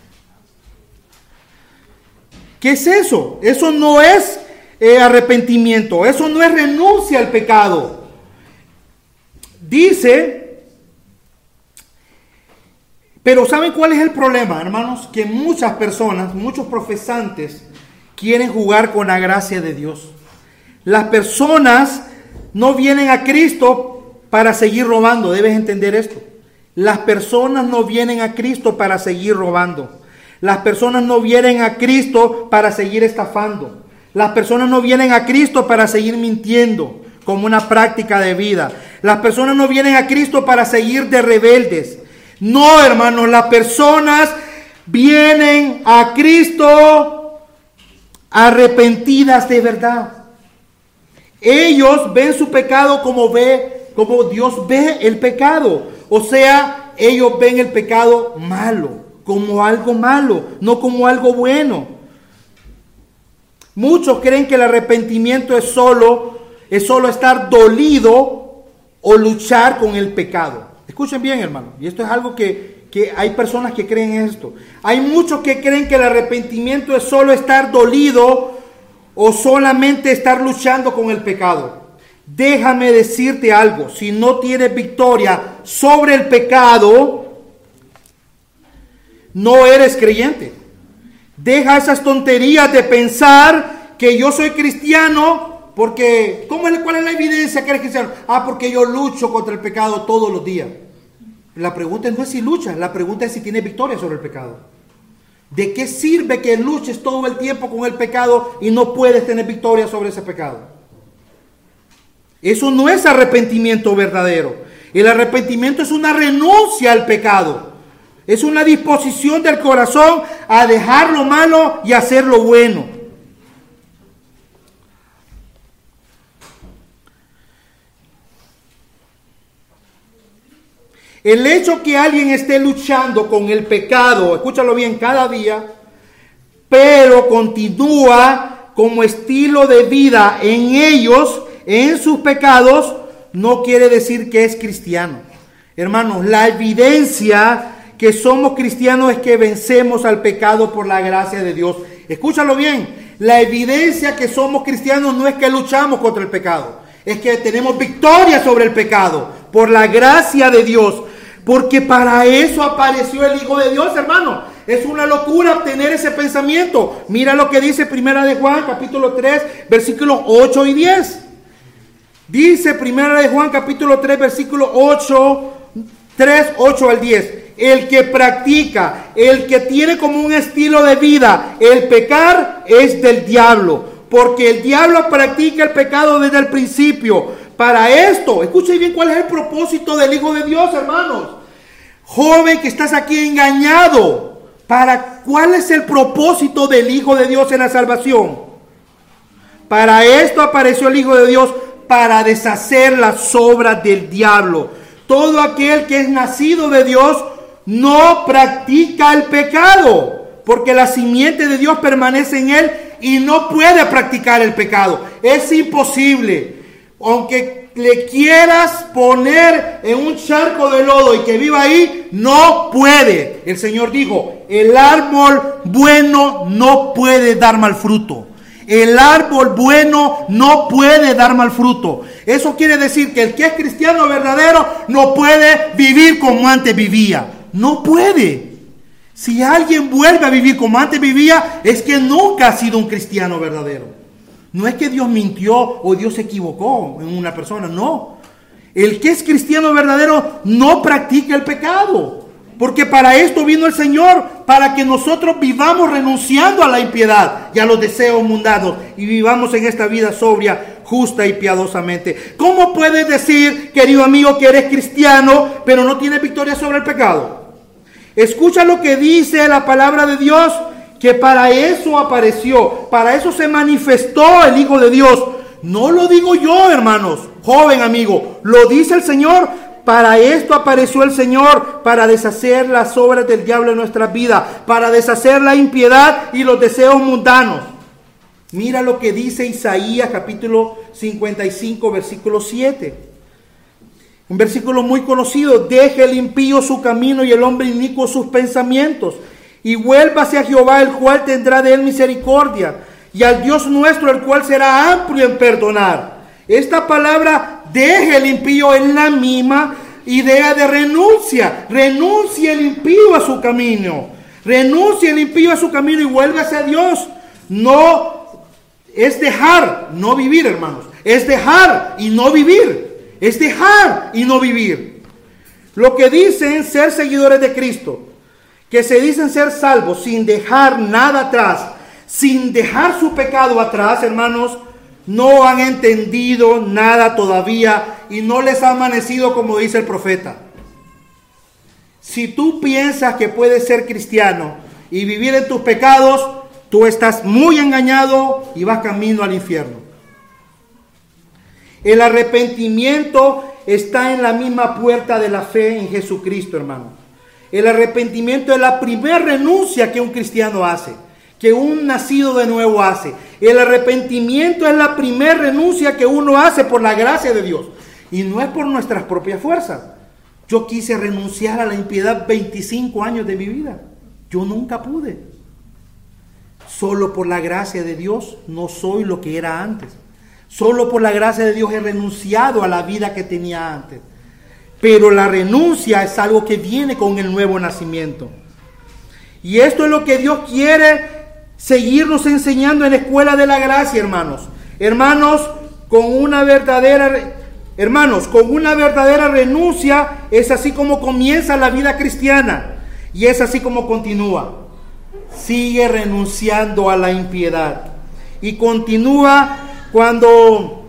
¿Qué es eso? Eso no es eh, arrepentimiento. Eso no es renuncia al pecado. Dice, pero ¿saben cuál es el problema, hermanos? Que muchas personas, muchos profesantes quieren jugar con la gracia de Dios. Las personas no vienen a Cristo para seguir robando. Debes entender esto. Las personas no vienen a Cristo para seguir robando. Las personas no vienen a Cristo para seguir estafando. Las personas no vienen a Cristo para seguir mintiendo como una práctica de vida. Las personas no vienen a Cristo para seguir de rebeldes. No, hermanos, las personas vienen a Cristo arrepentidas de verdad. Ellos ven su pecado como ve, como Dios ve el pecado. O sea, ellos ven el pecado malo, como algo malo, no como algo bueno. Muchos creen que el arrepentimiento es solo, es solo estar dolido o luchar con el pecado. Escuchen bien, hermano, y esto es algo que, que hay personas que creen esto. Hay muchos que creen que el arrepentimiento es solo estar dolido o solamente estar luchando con el pecado. Déjame decirte algo, si no tienes victoria sobre el pecado, no eres creyente. Deja esas tonterías de pensar que yo soy cristiano Porque, ¿cómo es, ¿cuál es la evidencia que eres cristiano? Ah, porque yo lucho contra el pecado todos los días. La pregunta no es si luchas, la pregunta es si tienes victoria sobre el pecado. ¿De qué sirve que luches todo el tiempo con el pecado y no puedes tener victoria sobre ese pecado? Eso no es arrepentimiento verdadero. El arrepentimiento es una renuncia al pecado. Es una disposición del corazón a dejar lo malo y hacer lo bueno. El hecho que alguien esté luchando con el pecado, escúchalo bien, cada día, pero continúa como estilo de vida en ellos, en sus pecados, no quiere decir que es cristiano. Hermanos, la evidencia que somos cristianos es que vencemos al pecado por la gracia de Dios. Escúchalo bien, la evidencia que somos cristianos no es que luchamos contra el pecado, es que tenemos victoria sobre el pecado por la gracia de Dios. Porque para eso apareció el Hijo de Dios, hermano. Es una locura obtener ese pensamiento. Mira lo que dice Primera de Juan, capítulo tres, versículos ocho y diez. Dice Primera de Juan, capítulo tres, versículos ocho, tres, ocho al diez. El que practica, el que tiene como un estilo de vida el pecar es del diablo. Porque el diablo practica el pecado desde el principio. Para esto, escuchen bien cuál es el propósito del Hijo de Dios, hermanos. Joven que estás aquí engañado, ¿para cuál es el propósito del Hijo de Dios en la salvación? Para esto apareció el Hijo de Dios, para deshacer las obras del diablo. Todo aquel que es nacido de Dios no practica el pecado, porque la simiente de Dios permanece en él y no puede practicar el pecado. Es imposible. Aunque le quieras poner en un charco de lodo y que viva ahí, no puede. El Señor dijo, el árbol bueno no puede dar mal fruto. El árbol bueno no puede dar mal fruto. Eso quiere decir que el que es cristiano verdadero no puede vivir como antes vivía. No puede. Si alguien vuelve a vivir como antes vivía, es que nunca ha sido un cristiano verdadero. No es que Dios mintió o Dios se equivocó en una persona, no. El que es cristiano verdadero no practica el pecado. Porque para esto vino el Señor, para que nosotros vivamos renunciando a la impiedad y a los deseos mundanos y vivamos en esta vida sobria, justa y piadosamente. ¿Cómo puedes decir, querido amigo, que eres cristiano, pero no tienes victoria sobre el pecado? Escucha lo que dice la palabra de Dios, que para eso apareció, para eso se manifestó el Hijo de Dios. No lo digo yo, hermanos, joven amigo, lo dice el Señor. Para esto apareció el Señor, para deshacer las obras del diablo en nuestras vidas, para deshacer la impiedad y los deseos mundanos. Mira lo que dice Isaías capítulo cincuenta y cinco, versículo siete. Un versículo muy conocido. Deje el impío su camino y el hombre inicuo sus pensamientos. Y vuélvase a Jehová, el cual tendrá de él misericordia, y al Dios nuestro, el cual será amplio en perdonar. Esta palabra, deje el impío, es la misma idea de renuncia. Renuncia el impío a su camino. Renuncia el impío a su camino y vuélvase a Dios. No es dejar, no vivir, hermanos. Es dejar y no vivir. Es dejar y no vivir. Lo que dicen ser seguidores de Cristo, que se dicen ser salvos sin dejar nada atrás, sin dejar su pecado atrás, hermanos, no han entendido nada todavía y no les ha amanecido como dice el profeta. Si tú piensas que puedes ser cristiano y vivir en tus pecados, tú estás muy engañado y vas camino al infierno. El arrepentimiento está en la misma puerta de la fe en Jesucristo, hermano. El arrepentimiento es la primera renuncia que un cristiano hace, que un nacido de nuevo hace. El arrepentimiento es la primera renuncia que uno hace por la gracia de Dios. Y no es por nuestras propias fuerzas. Yo quise renunciar a la impiedad veinticinco años de mi vida. Yo nunca pude. Solo por la gracia de Dios no soy lo que era antes. Solo por la gracia de Dios he renunciado a la vida que tenía antes. Pero la renuncia es algo que viene con el nuevo nacimiento. Y esto es lo que Dios quiere seguirnos enseñando en la escuela de la gracia, hermanos. Hermanos, con una verdadera, hermanos, con una verdadera renuncia, es así como comienza la vida cristiana y es así como continúa. Sigue renunciando a la impiedad y continúa cuando,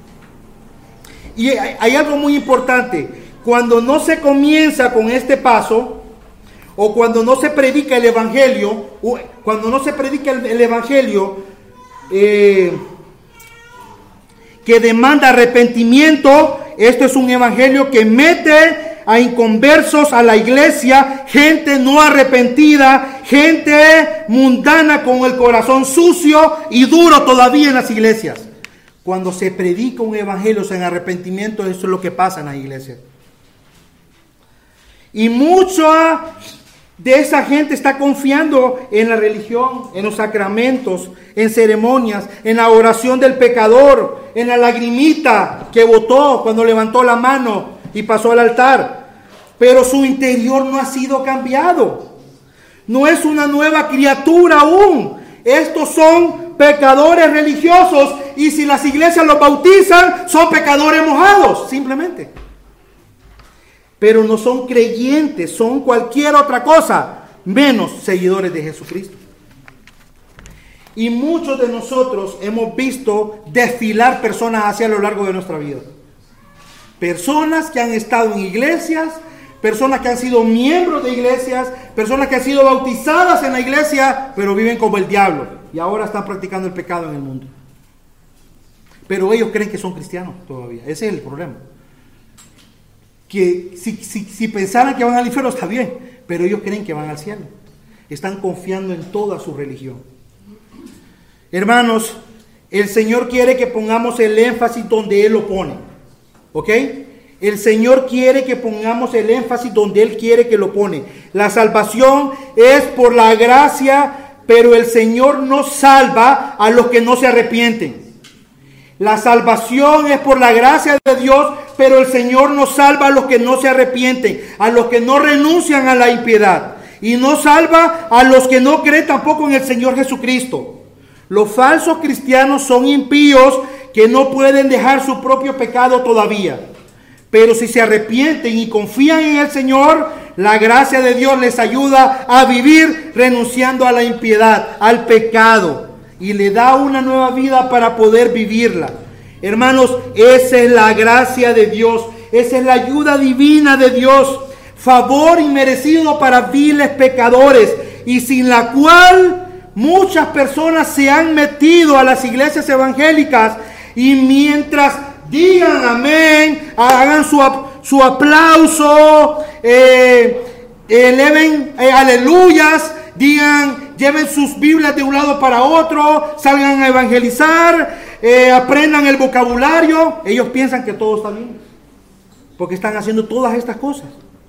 y hay algo muy importante, cuando no se comienza con este paso, o cuando no se predica el evangelio, cuando no se predica el, el evangelio eh, que demanda arrepentimiento, esto es un evangelio que mete a inconversos a la iglesia, gente no arrepentida, gente mundana con el corazón sucio y duro todavía en las iglesias. Cuando se predica un evangelio sin arrepentimiento, eso es lo que pasa en las iglesias. Y mucha de esa gente está confiando en la religión, en los sacramentos, en ceremonias, en la oración del pecador, en la lagrimita que botó cuando levantó la mano y pasó al altar. Pero su interior no ha sido cambiado. No es una nueva criatura aún. Estos son pecadores religiosos y si las iglesias los bautizan, son pecadores mojados, simplemente. Pero no son creyentes, son cualquier otra cosa, menos seguidores de Jesucristo. Y muchos de nosotros hemos visto desfilar personas hacia a lo largo de nuestra vida. Personas que han estado en iglesias, personas que han sido miembros de iglesias, personas que han sido bautizadas en la iglesia, pero viven como el diablo y ahora están practicando el pecado en el mundo. Pero ellos creen que son cristianos todavía. Ese es el problema. Que si, si, si pensaran que van al infierno está bien, pero ellos creen que van al cielo. Están confiando en toda su religión. Hermanos, el Señor quiere que pongamos el énfasis donde Él lo pone. ¿Ok? El Señor quiere que pongamos el énfasis donde Él quiere que lo pone. La salvación es por la gracia, pero el Señor no salva a los que no se arrepienten. La salvación es por la gracia de Dios, pero el Señor no salva a los que no se arrepienten, a los que no renuncian a la impiedad. Y no salva a los que no creen tampoco en el Señor Jesucristo. Los falsos cristianos son impíos que no pueden dejar su propio pecado todavía. Pero si se arrepienten y confían en el Señor, la gracia de Dios les ayuda a vivir renunciando a la impiedad, al pecado. Y le da una nueva vida para poder vivirla. Hermanos, esa es la gracia de Dios. Esa es la ayuda divina de Dios. Favor inmerecido para viles pecadores. Y sin la cual muchas personas se han metido a las iglesias evangélicas. Y mientras digan amén, hagan su, su aplauso, eh, eleven eh, aleluyas, digan, lleven sus Biblias de un lado para otro, salgan a evangelizar, eh, aprendan el vocabulario. Ellos piensan que todo está bien, porque están haciendo todas estas cosas.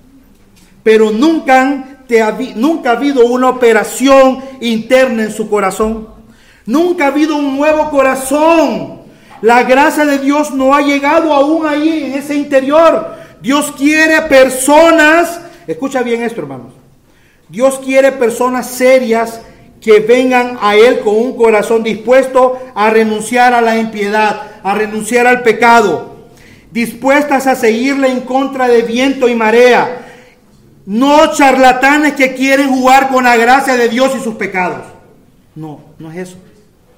Pero nunca, te, nunca ha habido una operación interna en su corazón. Nunca ha habido un nuevo corazón. La gracia de Dios no ha llegado aún ahí en ese interior. Dios quiere personas, escucha bien esto, hermanos. Dios quiere personas serias que vengan a Él con un corazón dispuesto a renunciar a la impiedad, a renunciar al pecado, dispuestas a seguirle en contra de viento y marea. No charlatanes que quieren jugar con la gracia de Dios y sus pecados. No, no es eso.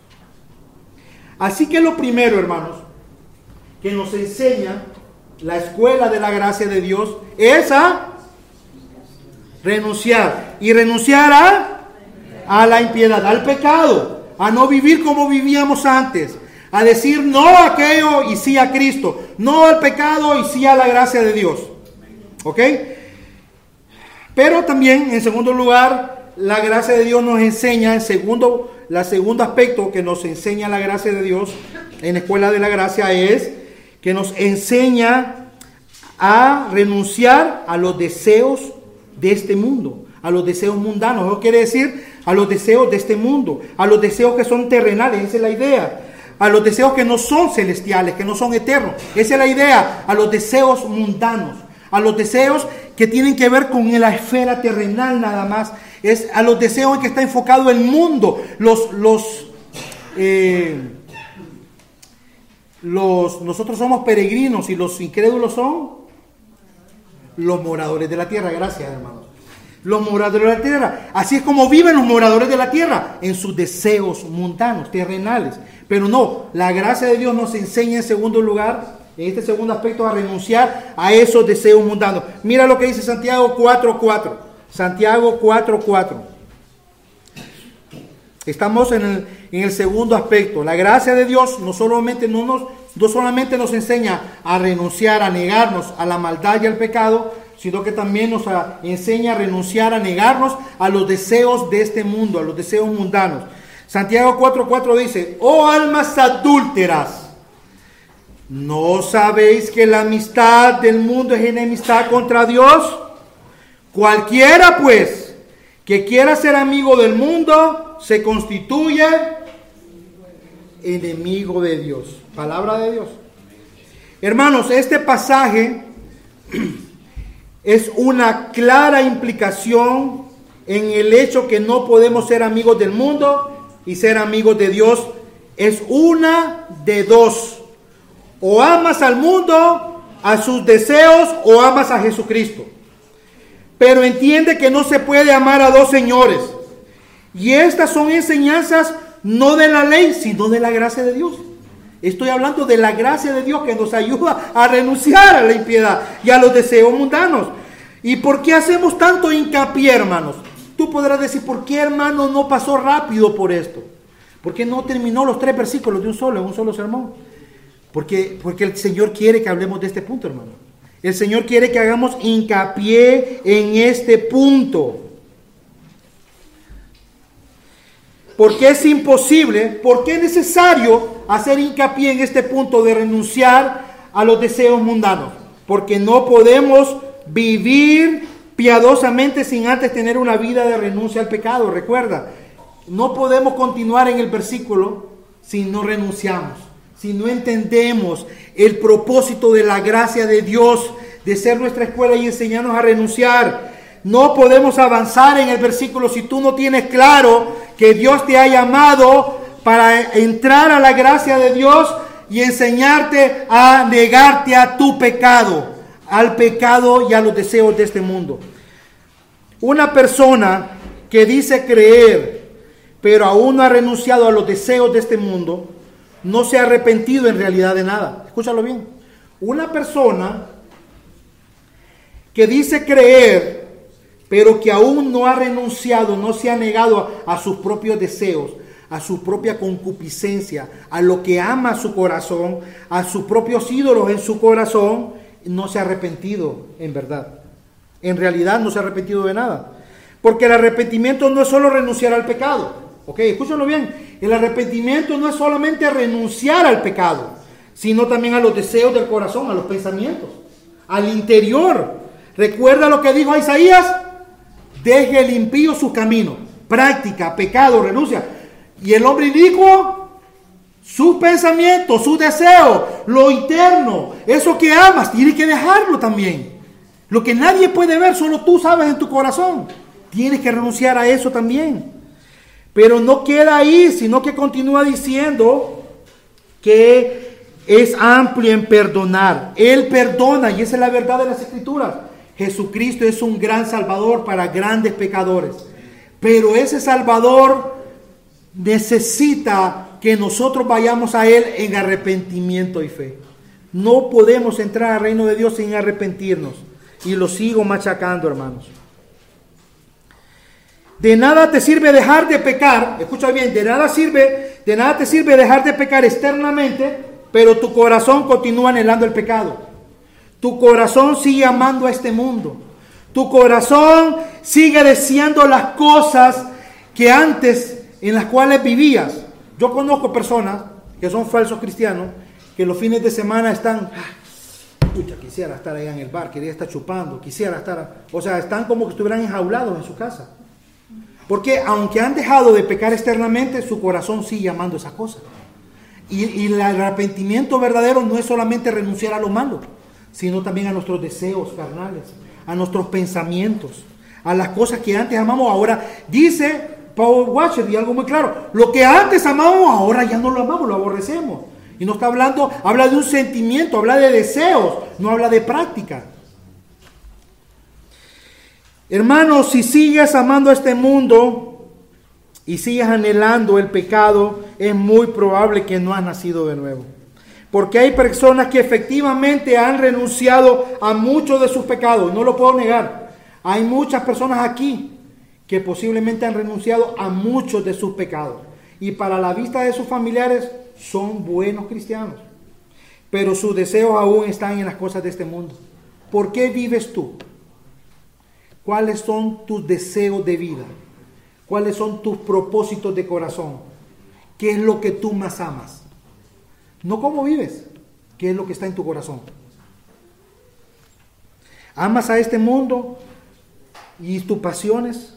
Así que lo primero, hermanos, que nos enseña la escuela de la gracia de Dios es a renunciar. Y renunciar a, a la impiedad, al pecado, a no vivir como vivíamos antes, a decir no a aquello y sí a Cristo, no al pecado y sí a la gracia de Dios. ¿Ok? Pero también, en segundo lugar, la gracia de Dios nos enseña, en segundo, el segundo aspecto que nos enseña la gracia de Dios en la escuela de la gracia es que nos enseña a renunciar a los deseos de este mundo, a los deseos mundanos. Eso quiere decir a los deseos de este mundo, a los deseos que son terrenales, esa es la idea. A los deseos que no son celestiales, que no son eternos, esa es la idea. A los deseos mundanos, a los deseos que tienen que ver con la esfera terrenal nada más. Es a los deseos en que está enfocado el mundo, los, los, eh, los, nosotros somos peregrinos y los incrédulos son los moradores de la tierra. Gracias, hermanos. Los moradores de la tierra. Así es como viven los moradores de la tierra, en sus deseos mundanos, terrenales. Pero no, la gracia de Dios nos enseña en segundo lugar, en este segundo aspecto, a renunciar a esos deseos mundanos. Mira lo que dice Santiago cuatro cuatro. Santiago cuatro cuatro. Estamos en el, en el segundo aspecto. La gracia de Dios no solamente, no, nos, no solamente nos enseña a renunciar, a negarnos a la maldad y al pecado, sino que también nos a, enseña a renunciar, a negarnos a los deseos de este mundo, a los deseos mundanos. Santiago cuatro cuatro dice: oh almas adúlteras, ¿no sabéis que la amistad del mundo es enemistad contra Dios? Cualquiera pues que quiera ser amigo del mundo se constituye enemigo de Dios. Palabra de Dios. Hermanos, este pasaje es una clara implicación en el hecho que no podemos ser amigos del mundo y ser amigos de Dios. Es una de dos: o amas al mundo, a sus deseos, o amas a Jesucristo. Pero entiende que no se puede amar a dos señores. Y estas son enseñanzas no de la ley, sino de la gracia de Dios. Estoy hablando de la gracia de Dios que nos ayuda a renunciar a la impiedad y a los deseos mundanos. ¿Y por qué hacemos tanto hincapié, hermanos? Tú podrás decir: ¿por qué, hermano, no pasó rápido por esto? ¿Por qué no terminó los tres versículos de un solo, en un solo sermón? Porque, porque el Señor quiere que hablemos de este punto, hermano. El Señor quiere que hagamos hincapié en este punto. Porque es imposible, porque es necesario hacer hincapié en este punto de renunciar a los deseos mundanos. Porque no podemos vivir piadosamente sin antes tener una vida de renuncia al pecado. Recuerda, no podemos continuar en el versículo si no renunciamos, si no entendemos el propósito de la gracia de Dios, de ser nuestra escuela y enseñarnos a renunciar. No podemos avanzar en el versículo si tú no tienes claro que Dios te ha llamado para entrar a la gracia de Dios y enseñarte a negarte a tu pecado, al pecado y a los deseos de este mundo. Una persona que dice creer, pero aún no ha renunciado a los deseos de este mundo, no se ha arrepentido en realidad de nada. Escúchalo bien. Una persona que dice creer, pero que aún no ha renunciado, no se ha negado a, a sus propios deseos, a su propia concupiscencia, a lo que ama su corazón, a sus propios ídolos en su corazón, no se ha arrepentido en verdad. En realidad no se ha arrepentido de nada. Porque el arrepentimiento no es solo renunciar al pecado. Ok, escúchalo bien. El arrepentimiento no es solamente renunciar al pecado, sino también a los deseos del corazón, a los pensamientos, al interior. Recuerda lo que dijo Isaías: deje el impío su camino, práctica, pecado, renuncia. Y el hombre inicuo, sus pensamientos, sus deseos, lo interno, eso que amas, tienes que dejarlo también. Lo que nadie puede ver, solo tú sabes en tu corazón. Tienes que renunciar a eso también. Pero no queda ahí, sino que continúa diciendo que es amplio en perdonar. Él perdona, y esa es la verdad de las Escrituras. Jesucristo es un gran Salvador para grandes pecadores. Pero ese Salvador necesita que nosotros vayamos a Él en arrepentimiento y fe. No podemos entrar al reino de Dios sin arrepentirnos. Y lo sigo machacando, hermanos. De nada te sirve dejar de pecar, escucha bien, de nada sirve, de nada te sirve dejar de pecar externamente, pero tu corazón continúa anhelando el pecado. Tu corazón sigue amando a este mundo. Tu corazón sigue deseando las cosas que antes, en las cuales vivías. Yo conozco personas que son falsos cristianos, que los fines de semana están, pucha, quisiera estar allá en el bar, quería estar chupando, quisiera estar, o sea, están como que estuvieran enjaulados en su casa. Porque aunque han dejado de pecar externamente, su corazón sigue amando esa cosa. Y, y el arrepentimiento verdadero no es solamente renunciar a lo malo, sino también a nuestros deseos carnales, a nuestros pensamientos, a las cosas que antes amamos. Ahora dice Paul Washer, y algo muy claro: lo que antes amamos, ahora ya no lo amamos, lo aborrecemos. Y no está hablando, habla de un sentimiento, habla de deseos, no habla de práctica. Hermanos, si sigues amando a este mundo y sigues anhelando el pecado, es muy probable que no has nacido de nuevo. Porque hay personas que efectivamente han renunciado a muchos de sus pecados, no lo puedo negar. Hay muchas personas aquí que posiblemente han renunciado a muchos de sus pecados. Y para la vista de sus familiares son buenos cristianos. Pero sus deseos aún están en las cosas de este mundo. ¿Por qué vives tú? ¿Cuáles son tus deseos de vida? ¿Cuáles son tus propósitos de corazón? ¿Qué es lo que tú más amas? No cómo vives, ¿qué es lo que está en tu corazón? ¿Amas a este mundo y tus pasiones?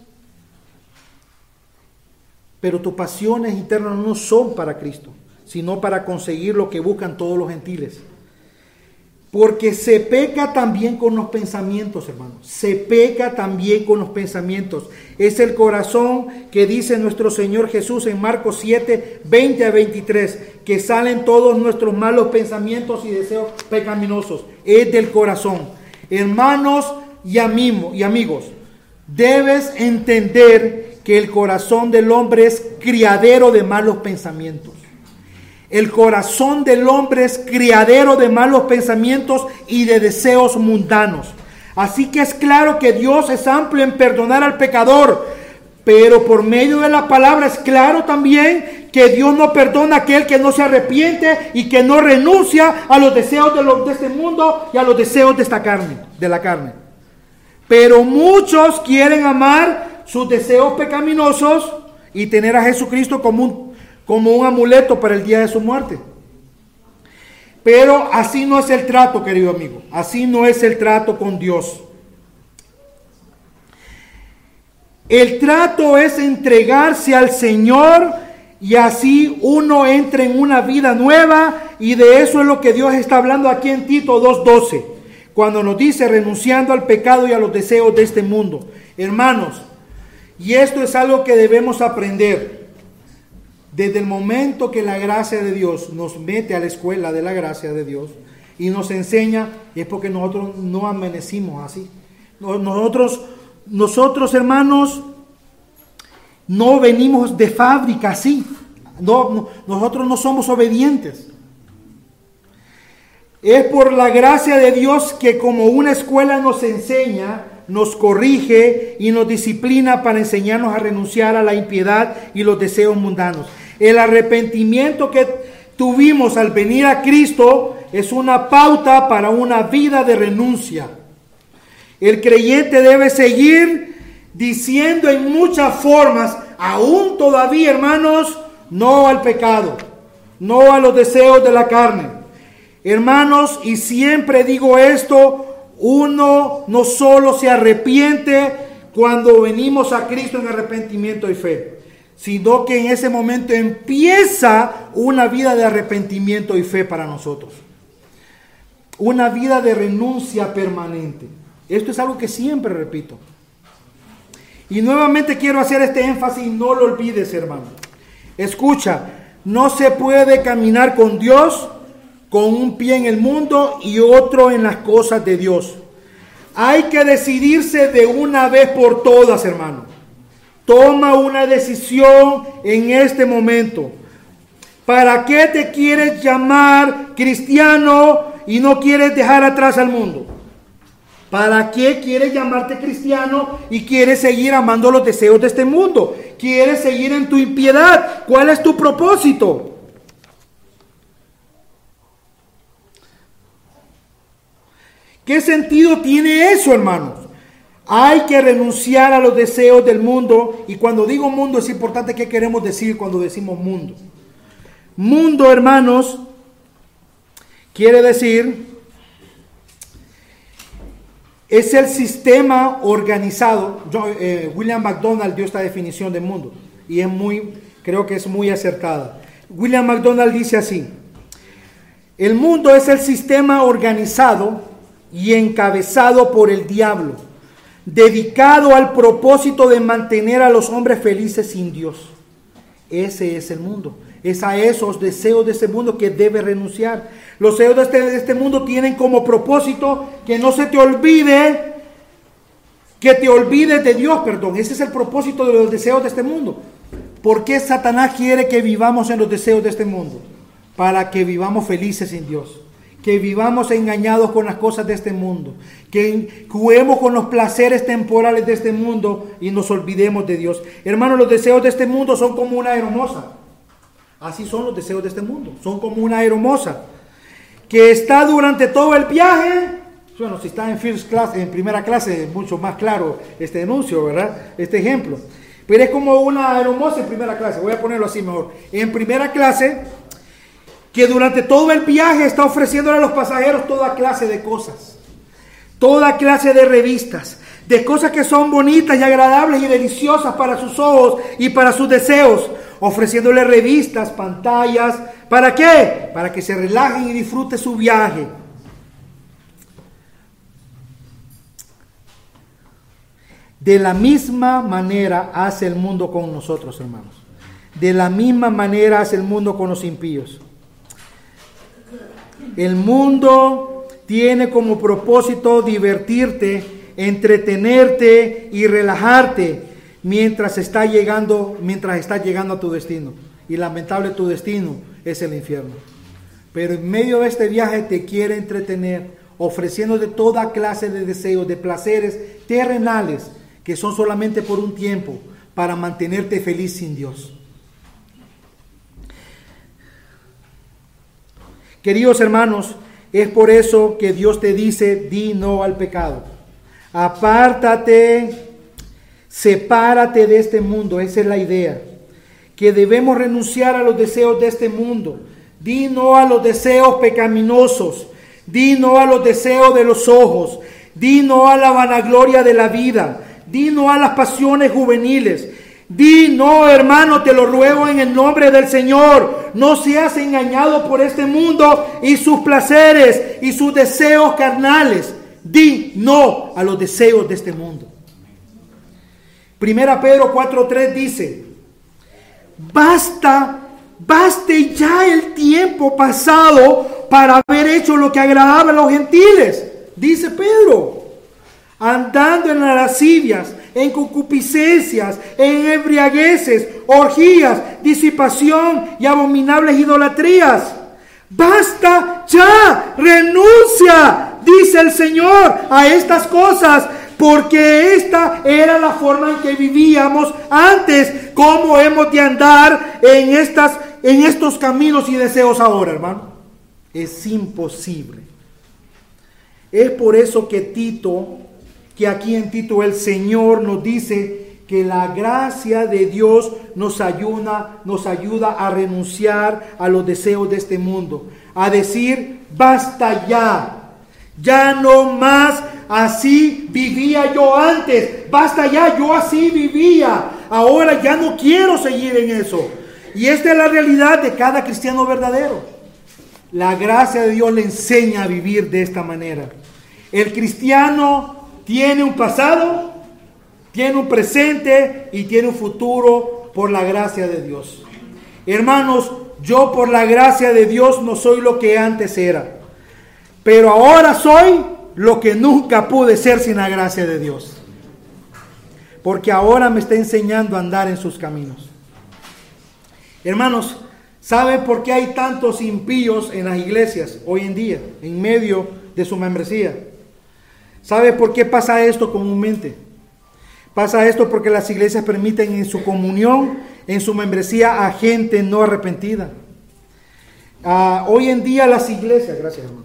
Pero tus pasiones internas no son para Cristo, sino para conseguir lo que buscan todos los gentiles. Porque se peca también con los pensamientos, hermanos. Se peca también con los pensamientos. Es el corazón que dice nuestro Señor Jesús en Marcos siete, veinte a veintitrés, que salen todos nuestros malos pensamientos y deseos pecaminosos. Es del corazón. Hermanos y amigos, debes entender que el corazón del hombre es criadero de malos pensamientos. El corazón del hombre es criadero de malos pensamientos y de deseos mundanos. Así que es claro que Dios es amplio en perdonar al pecador, pero por medio de la palabra es claro también que Dios no perdona a aquel que no se arrepiente y que no renuncia a los deseos de, los, de este mundo y a los deseos de esta carne, de la carne. Pero muchos quieren amar sus deseos pecaminosos y tener a Jesucristo como un como un amuleto para el día de su muerte. Pero así no es el trato, querido amigo. Así no es el trato con Dios. El trato es entregarse al Señor y así uno entra en una vida nueva, y de eso es lo que Dios está hablando aquí en Tito dos doce, cuando nos dice renunciando al pecado y a los deseos de este mundo. Hermanos, y esto es algo que debemos aprender. Desde el momento que la gracia de Dios nos mete a la escuela de la gracia de Dios y nos enseña, es porque nosotros no amanecimos así. Nosotros, nosotros hermanos, no venimos de fábrica así. No, no, nosotros no somos obedientes. Es por la gracia de Dios que como una escuela nos enseña, nos corrige y nos disciplina para enseñarnos a renunciar a la impiedad y los deseos mundanos. El arrepentimiento que tuvimos al venir a Cristo es una pauta para una vida de renuncia. El creyente debe seguir diciendo en muchas formas, aún todavía, hermanos, no al pecado, no a los deseos de la carne. Hermanos, y siempre digo esto, uno no solo se arrepiente cuando venimos a Cristo en arrepentimiento y fe, sino que en ese momento empieza una vida de arrepentimiento y fe para nosotros. Una vida de renuncia permanente. Esto es algo que siempre repito. Y nuevamente quiero hacer este énfasis, no lo olvides, hermano. Escucha, no se puede caminar con Dios con un pie en el mundo y otro en las cosas de Dios. Hay que decidirse de una vez por todas, hermano. Toma una decisión en este momento. ¿Para qué te quieres llamar cristiano y no quieres dejar atrás al mundo? ¿Para qué quieres llamarte cristiano y quieres seguir amando los deseos de este mundo? ¿Quieres seguir en tu impiedad? ¿Cuál es tu propósito? ¿Qué sentido tiene eso, hermanos? Hay que renunciar a los deseos del mundo. Y cuando digo mundo es importante qué queremos decir cuando decimos mundo. Mundo, hermanos, quiere decir, es el sistema organizado. Yo, eh, William MacDonald dio esta definición de mundo y es muy, creo que es muy acertada. William MacDonald dice así: el mundo es el sistema organizado y encabezado por el diablo, dedicado al propósito de mantener a los hombres felices sin Dios. Ese es el mundo. Es a esos deseos de este mundo que debe renunciar. Los deseos de este, de este mundo tienen como propósito que no se te olvide, que te olvides de Dios, perdón. Ese es el propósito de los deseos de este mundo. ¿Por qué Satanás quiere que vivamos en los deseos de este mundo? Para que vivamos felices sin Dios. Que vivamos engañados con las cosas de este mundo, que juguemos con los placeres temporales de este mundo y nos olvidemos de Dios. Hermanos, los deseos de este mundo son como una aeromoza. Así son los deseos de este mundo, son como una aeromoza que está durante todo el viaje. Bueno, si está en first class, en primera clase, es mucho más claro este anuncio, ¿verdad? Este ejemplo. Pero es como una aeromoza en primera clase, voy a ponerlo así mejor. En primera clase, que durante todo el viaje está ofreciéndole a los pasajeros toda clase de cosas, toda clase de revistas, de cosas que son bonitas y agradables y deliciosas para sus ojos y para sus deseos, ofreciéndole revistas, pantallas, ¿para qué? Para que se relajen y disfruten su viaje. De la misma manera hace el mundo con nosotros, hermanos. De la misma manera hace el mundo con los impíos. El mundo tiene como propósito divertirte, entretenerte y relajarte mientras está llegando, mientras está llegando a tu destino. Y lamentable tu destino es el infierno. Pero en medio de este viaje te quiere entretener, ofreciéndote toda clase de deseos, de placeres terrenales que son solamente por un tiempo para mantenerte feliz sin Dios. Queridos hermanos, es por eso que Dios te dice, di no al pecado. Apártate, sepárate de este mundo. Esa es la idea. Que debemos renunciar a los deseos de este mundo. Di no a los deseos pecaminosos. Di no a los deseos de los ojos. Di no a la vanagloria de la vida. Di no a las pasiones juveniles. Di no, hermano, te lo ruego en el nombre del Señor. No seas engañado por este mundo y sus placeres y sus deseos carnales. Di no a los deseos de este mundo. Primera Pedro cuatro tres dice: Basta, baste ya el tiempo pasado para haber hecho lo que agradaba a los gentiles. Dice Pedro, andando en las lascivias, en concupiscencias, en embriagueces, orgías, disipación y abominables idolatrías. Basta ya, renuncia, dice el Señor, a estas cosas, porque esta era la forma en que vivíamos antes. ¿Cómo hemos de andar en, estas, en estos caminos y deseos ahora, hermano? Es imposible. Es por eso que Tito, que aquí en Tito el Señor nos dice que la gracia de Dios nos ayuda, nos ayuda a renunciar a los deseos de este mundo, a decir, basta ya, ya no más, así vivía yo antes, basta ya, yo así vivía, ahora ya no quiero seguir en eso. Y esta es la realidad de cada cristiano verdadero. La gracia de Dios le enseña a vivir de esta manera. El cristiano tiene un pasado, tiene un presente y tiene un futuro por la gracia de Dios. Hermanos, yo por la gracia de Dios no soy lo que antes era, pero ahora soy lo que nunca pude ser sin la gracia de Dios, porque ahora me está enseñando a andar en sus caminos. Hermanos, ¿saben por qué hay tantos impíos en las iglesias hoy en día, en medio de su membresía? ¿Sabe por qué pasa esto comúnmente? Pasa esto porque las iglesias permiten en su comunión, en su membresía, a gente no arrepentida. Uh, hoy en día las iglesias, gracias hermano.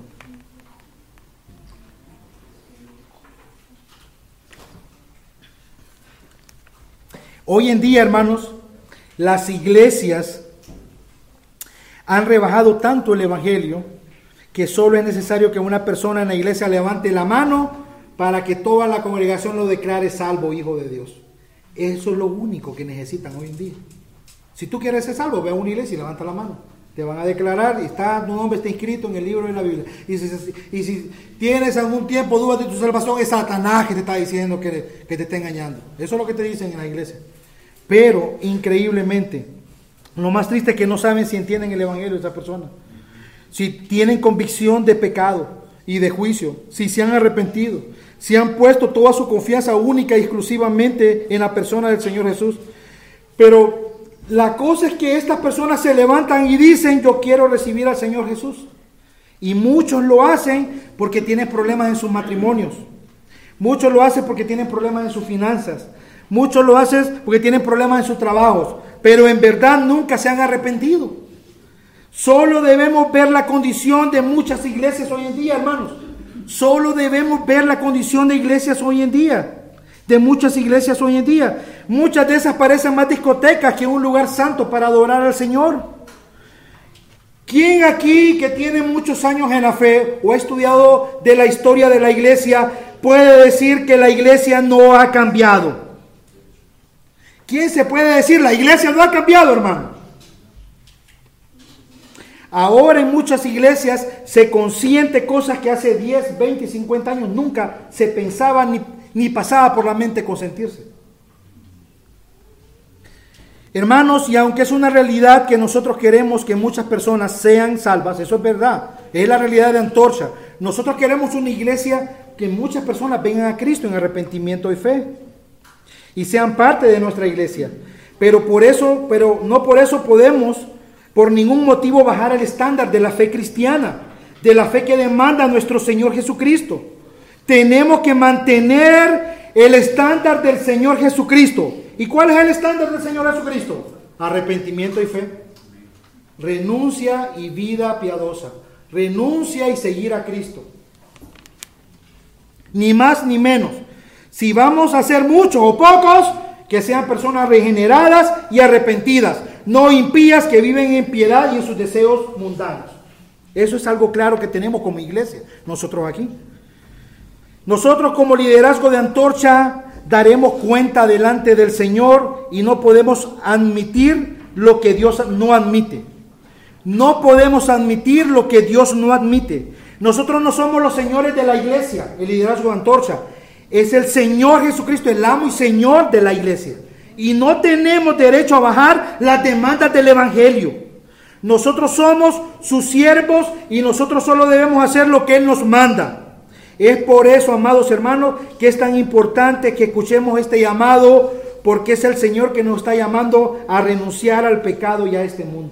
Hoy en día, hermanos, las iglesias han rebajado tanto el evangelio que solo es necesario que una persona en la iglesia levante la mano para que toda la congregación lo declare salvo, hijo de Dios. Eso es lo único que necesitan hoy en día. Si tú quieres ser salvo, ve a una iglesia y levanta la mano. Te van a declarar, y está, tu nombre está inscrito en el libro de la Biblia. Y si, y si tienes algún tiempo dudas de tu salvación, es Satanás que te está diciendo que, que te está engañando. Eso es lo que te dicen en la iglesia. Pero, increíblemente, Lo más triste es que no saben si entienden el evangelio de esa persona, si tienen convicción de pecado y de juicio, si se han arrepentido, si han puesto toda su confianza única y exclusivamente en la persona del Señor Jesús. Pero la cosa es que estas personas se levantan y dicen: yo quiero recibir al Señor Jesús. Y muchos lo hacen porque tienen problemas en sus matrimonios. Muchos lo hacen porque tienen problemas en sus finanzas. Muchos lo hacen porque tienen problemas en sus trabajos. Pero en verdad nunca se han arrepentido. Solo debemos ver la condición de muchas iglesias hoy en día, hermanos. Solo debemos ver la condición de iglesias hoy en día. De muchas iglesias hoy en día. Muchas de esas parecen más discotecas que un lugar santo para adorar al Señor. ¿Quién aquí que tiene muchos años en la fe o ha estudiado de la historia de la iglesia puede decir que la iglesia no ha cambiado? ¿Quién se puede decir la iglesia no ha cambiado, hermano? Ahora en muchas iglesias se consiente cosas que hace diez, veinte, cincuenta años nunca se pensaba ni, ni pasaba por la mente consentirse. Hermanos, y aunque es una realidad que nosotros queremos que muchas personas sean salvas, eso es verdad, es la realidad de Antorcha. Nosotros queremos una iglesia que muchas personas vengan a Cristo en arrepentimiento y fe y sean parte de nuestra iglesia. Pero por eso, pero no por eso podemos por ningún motivo bajar el estándar de la fe cristiana, de la fe que demanda nuestro Señor Jesucristo. Tenemos que mantener el estándar del Señor Jesucristo. ¿Y cuál es el estándar del Señor Jesucristo? Arrepentimiento y fe. Renuncia y vida piadosa. Renuncia y seguir a Cristo. Ni más ni menos. Si vamos a ser muchos o pocos, que sean personas regeneradas y arrepentidas, no impías que viven en piedad y en sus deseos mundanos. Eso es algo claro que tenemos como iglesia, nosotros aquí. Nosotros como liderazgo de Antorcha daremos cuenta delante del Señor y no podemos admitir lo que Dios no admite. No podemos admitir lo que Dios no admite. Nosotros no somos los señores de la iglesia, el liderazgo de Antorcha. Es el Señor Jesucristo, el amo y Señor de la iglesia. Y no tenemos derecho a bajar las demandas del evangelio. Nosotros somos sus siervos y nosotros solo debemos hacer lo que Él nos manda. Es por eso, amados hermanos, que es tan importante que escuchemos este llamado, porque es el Señor que nos está llamando a renunciar al pecado y a este mundo.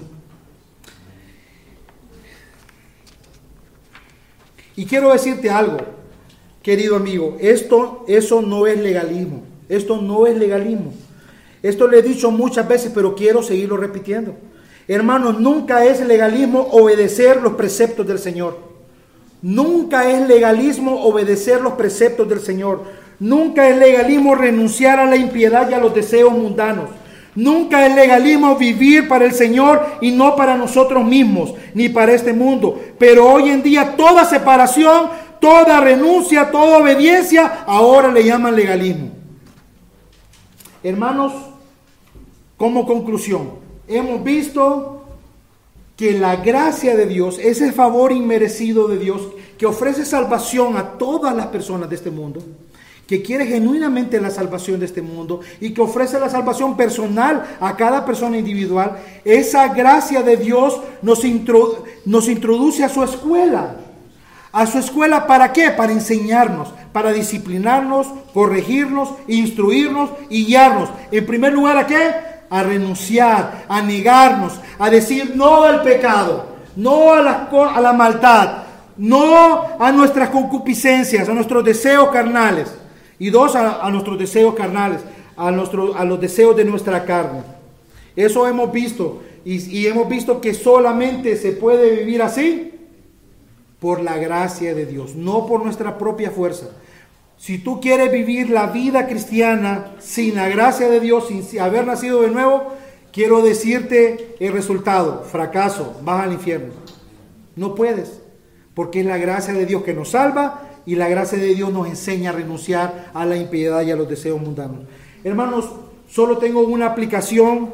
Y quiero decirte algo, querido amigo, esto, eso no es legalismo, esto no es legalismo. Esto lo he dicho muchas veces, pero quiero seguirlo repitiendo. Hermanos, nunca es legalismo obedecer los preceptos del Señor. Nunca es legalismo obedecer los preceptos del Señor. Nunca es legalismo renunciar a la impiedad y a los deseos mundanos. Nunca es legalismo vivir para el Señor y no para nosotros mismos, ni para este mundo. Pero hoy en día toda separación, toda renuncia, toda obediencia, ahora le llaman legalismo. Hermanos, como conclusión, hemos visto que la gracia de Dios, ese favor inmerecido de Dios, que ofrece salvación a todas las personas de este mundo, que quiere genuinamente la salvación de este mundo y que ofrece la salvación personal a cada persona individual, esa gracia de Dios nos, intro, nos introduce a su escuela. ¿A su escuela para qué? Para enseñarnos, para disciplinarnos, corregirnos, instruirnos y guiarnos. En primer lugar, ¿a qué? A renunciar, a negarnos, a decir no al pecado, no a la, a la maldad, no a nuestras concupiscencias, a nuestros deseos carnales. Y dos, a, a nuestros deseos carnales, a, nuestro, a los deseos de nuestra carne. Eso hemos visto. Y, y hemos visto que solamente se puede vivir así por la gracia de Dios, no por nuestra propia fuerza. Si tú quieres vivir la vida cristiana sin la gracia de Dios, sin haber nacido de nuevo, quiero decirte el resultado: fracaso, vas al infierno. No puedes, porque es la gracia de Dios que nos salva y la gracia de Dios nos enseña a renunciar a la impiedad y a los deseos mundanos. Hermanos, solo tengo una aplicación,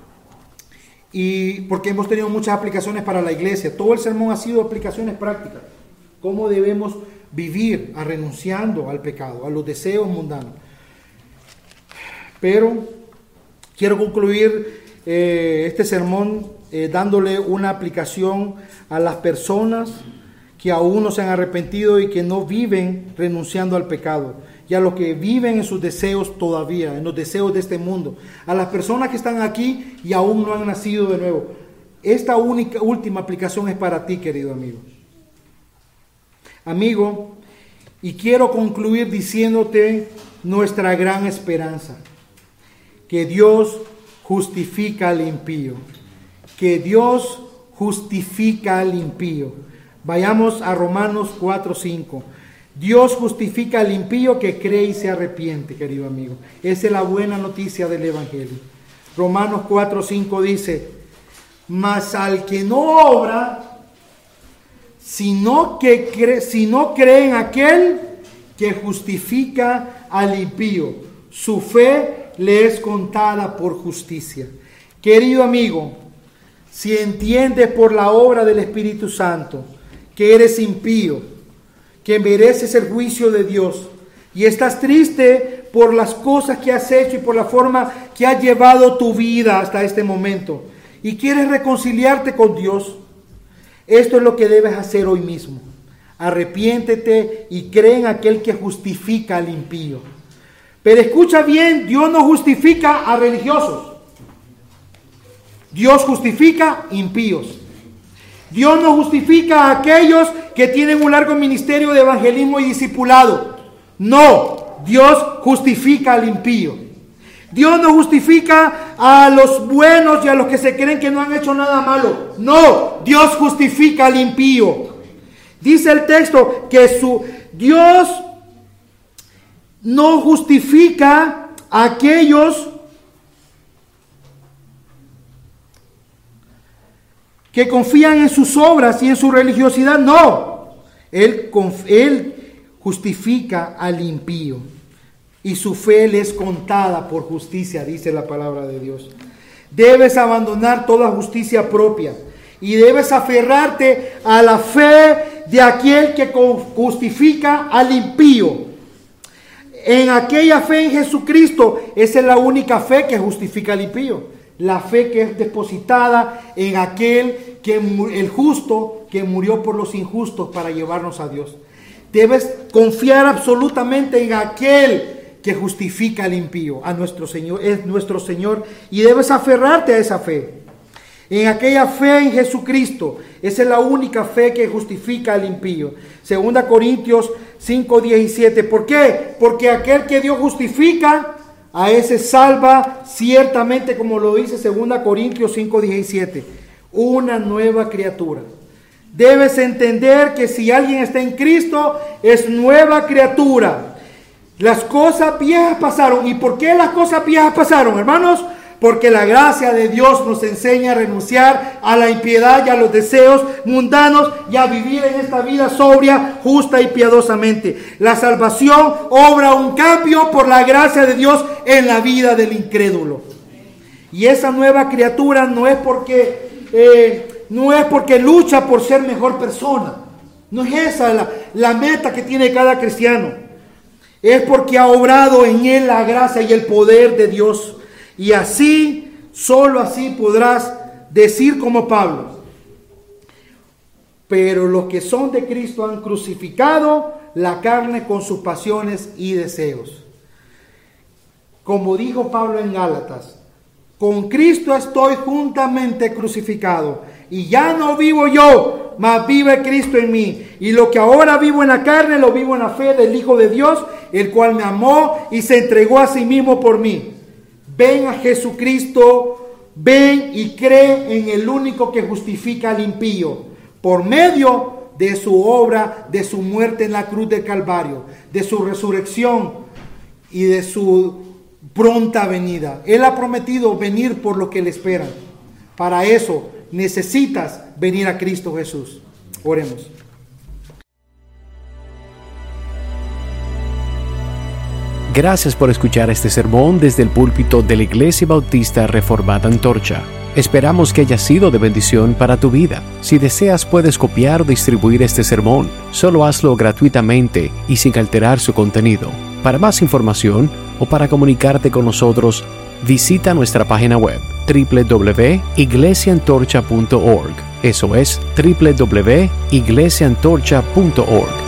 y porque hemos tenido muchas aplicaciones para la iglesia. Todo el sermón ha sido aplicaciones prácticas. ¿Cómo debemos vivir a renunciando al pecado, a los deseos mundanos? Pero quiero concluir eh, este sermón eh, dándole una aplicación a las personas que aún no se han arrepentido y que no viven renunciando al pecado, y a los que viven en sus deseos todavía, en los deseos de este mundo, a las personas que están aquí y aún no han nacido de nuevo. Esta única, última aplicación es para ti, querido amigo. Amigo, y quiero concluir diciéndote nuestra gran esperanza, que Dios justifica al impío, que Dios justifica al impío. Vayamos a Romanos cuatro cinco. Dios justifica al impío que cree y se arrepiente, querido amigo. Esa es la buena noticia del Evangelio. Romanos cuatro cinco dice: mas al que no obra, sino que cree, sino cree en aquel que justifica al impío, su fe le es contada por justicia. Querido amigo, si entiendes por la obra del Espíritu Santo que eres impío, que mereces el juicio de Dios, y estás triste por las cosas que has hecho y por la forma que has llevado tu vida hasta este momento, y quieres reconciliarte con Dios, esto es lo que debes hacer hoy mismo. Arrepiéntete y cree en aquel que justifica al impío. Pero escucha bien, Dios no justifica a religiosos. Dios justifica impíos. Dios no justifica a aquellos que tienen un largo ministerio de evangelismo y discipulado. No, Dios justifica al impío. Dios no justifica a los buenos y a los que se creen que no han hecho nada malo. No, Dios justifica al impío. Dice el texto que su Dios no justifica a aquellos que confían en sus obras y en su religiosidad. No, Él, él justifica al impío y su fe le es contada por justicia, dice la palabra de Dios. Debes abandonar toda justicia propia y debes aferrarte a la fe de aquel que justifica al impío. En aquella fe en Jesucristo, esa es la única fe que justifica al impío. La fe que es depositada en aquel que el justo que murió por los injustos para llevarnos a Dios. Debes confiar absolutamente en aquel que justifica al impío, a nuestro Señor, es nuestro Señor, y debes aferrarte a esa fe. En aquella fe en Jesucristo, esa es la única fe que justifica al impío. Segunda Corintios cinco diecisiete. ¿Por qué? Porque aquel que Dios justifica, a ese salva ciertamente, como lo dice Segunda Corintios cinco diecisiete. Una nueva criatura. Debes entender que si alguien está en Cristo, es nueva criatura. Las cosas viejas pasaron. ¿Y por qué las cosas viejas pasaron, hermanos? Porque la gracia de Dios nos enseña a renunciar a la impiedad y a los deseos mundanos y a vivir en esta vida sobria, justa y piadosamente. La salvación obra un cambio por la gracia de Dios en la vida del incrédulo. Y esa nueva criatura no es porque, eh, no es porque lucha por ser mejor persona. No es esa la, la meta que tiene cada cristiano. Es porque ha obrado en él la gracia y el poder de Dios. Y así, solo así podrás decir como Pablo: pero los que son de Cristo han crucificado la carne con sus pasiones y deseos. Como dijo Pablo en Gálatas: con Cristo estoy juntamente crucificado, y ya no vivo yo, mas vive Cristo en mí. Y lo que ahora vivo en la carne, lo vivo en la fe del Hijo de Dios, el cual me amó y se entregó a sí mismo por mí. Ven a Jesucristo, ven y cree en el único que justifica al impío, por medio de su obra, de su muerte en la cruz del Calvario, de su resurrección y de su pronta venida. Él ha prometido venir por lo que le esperan. Para eso necesitas venir a Cristo Jesús. Oremos. Gracias por escuchar este sermón desde el púlpito de la Iglesia Bautista Reformada Antorcha. Esperamos que haya sido de bendición para tu vida. Si deseas, puedes copiar o distribuir este sermón. Solo hazlo gratuitamente y sin alterar su contenido. Para más información o para comunicarte con nosotros, visita nuestra página web doble u doble u doble u punto iglesia antorcha punto org. Eso es doble u doble u doble u punto iglesia antorcha punto org.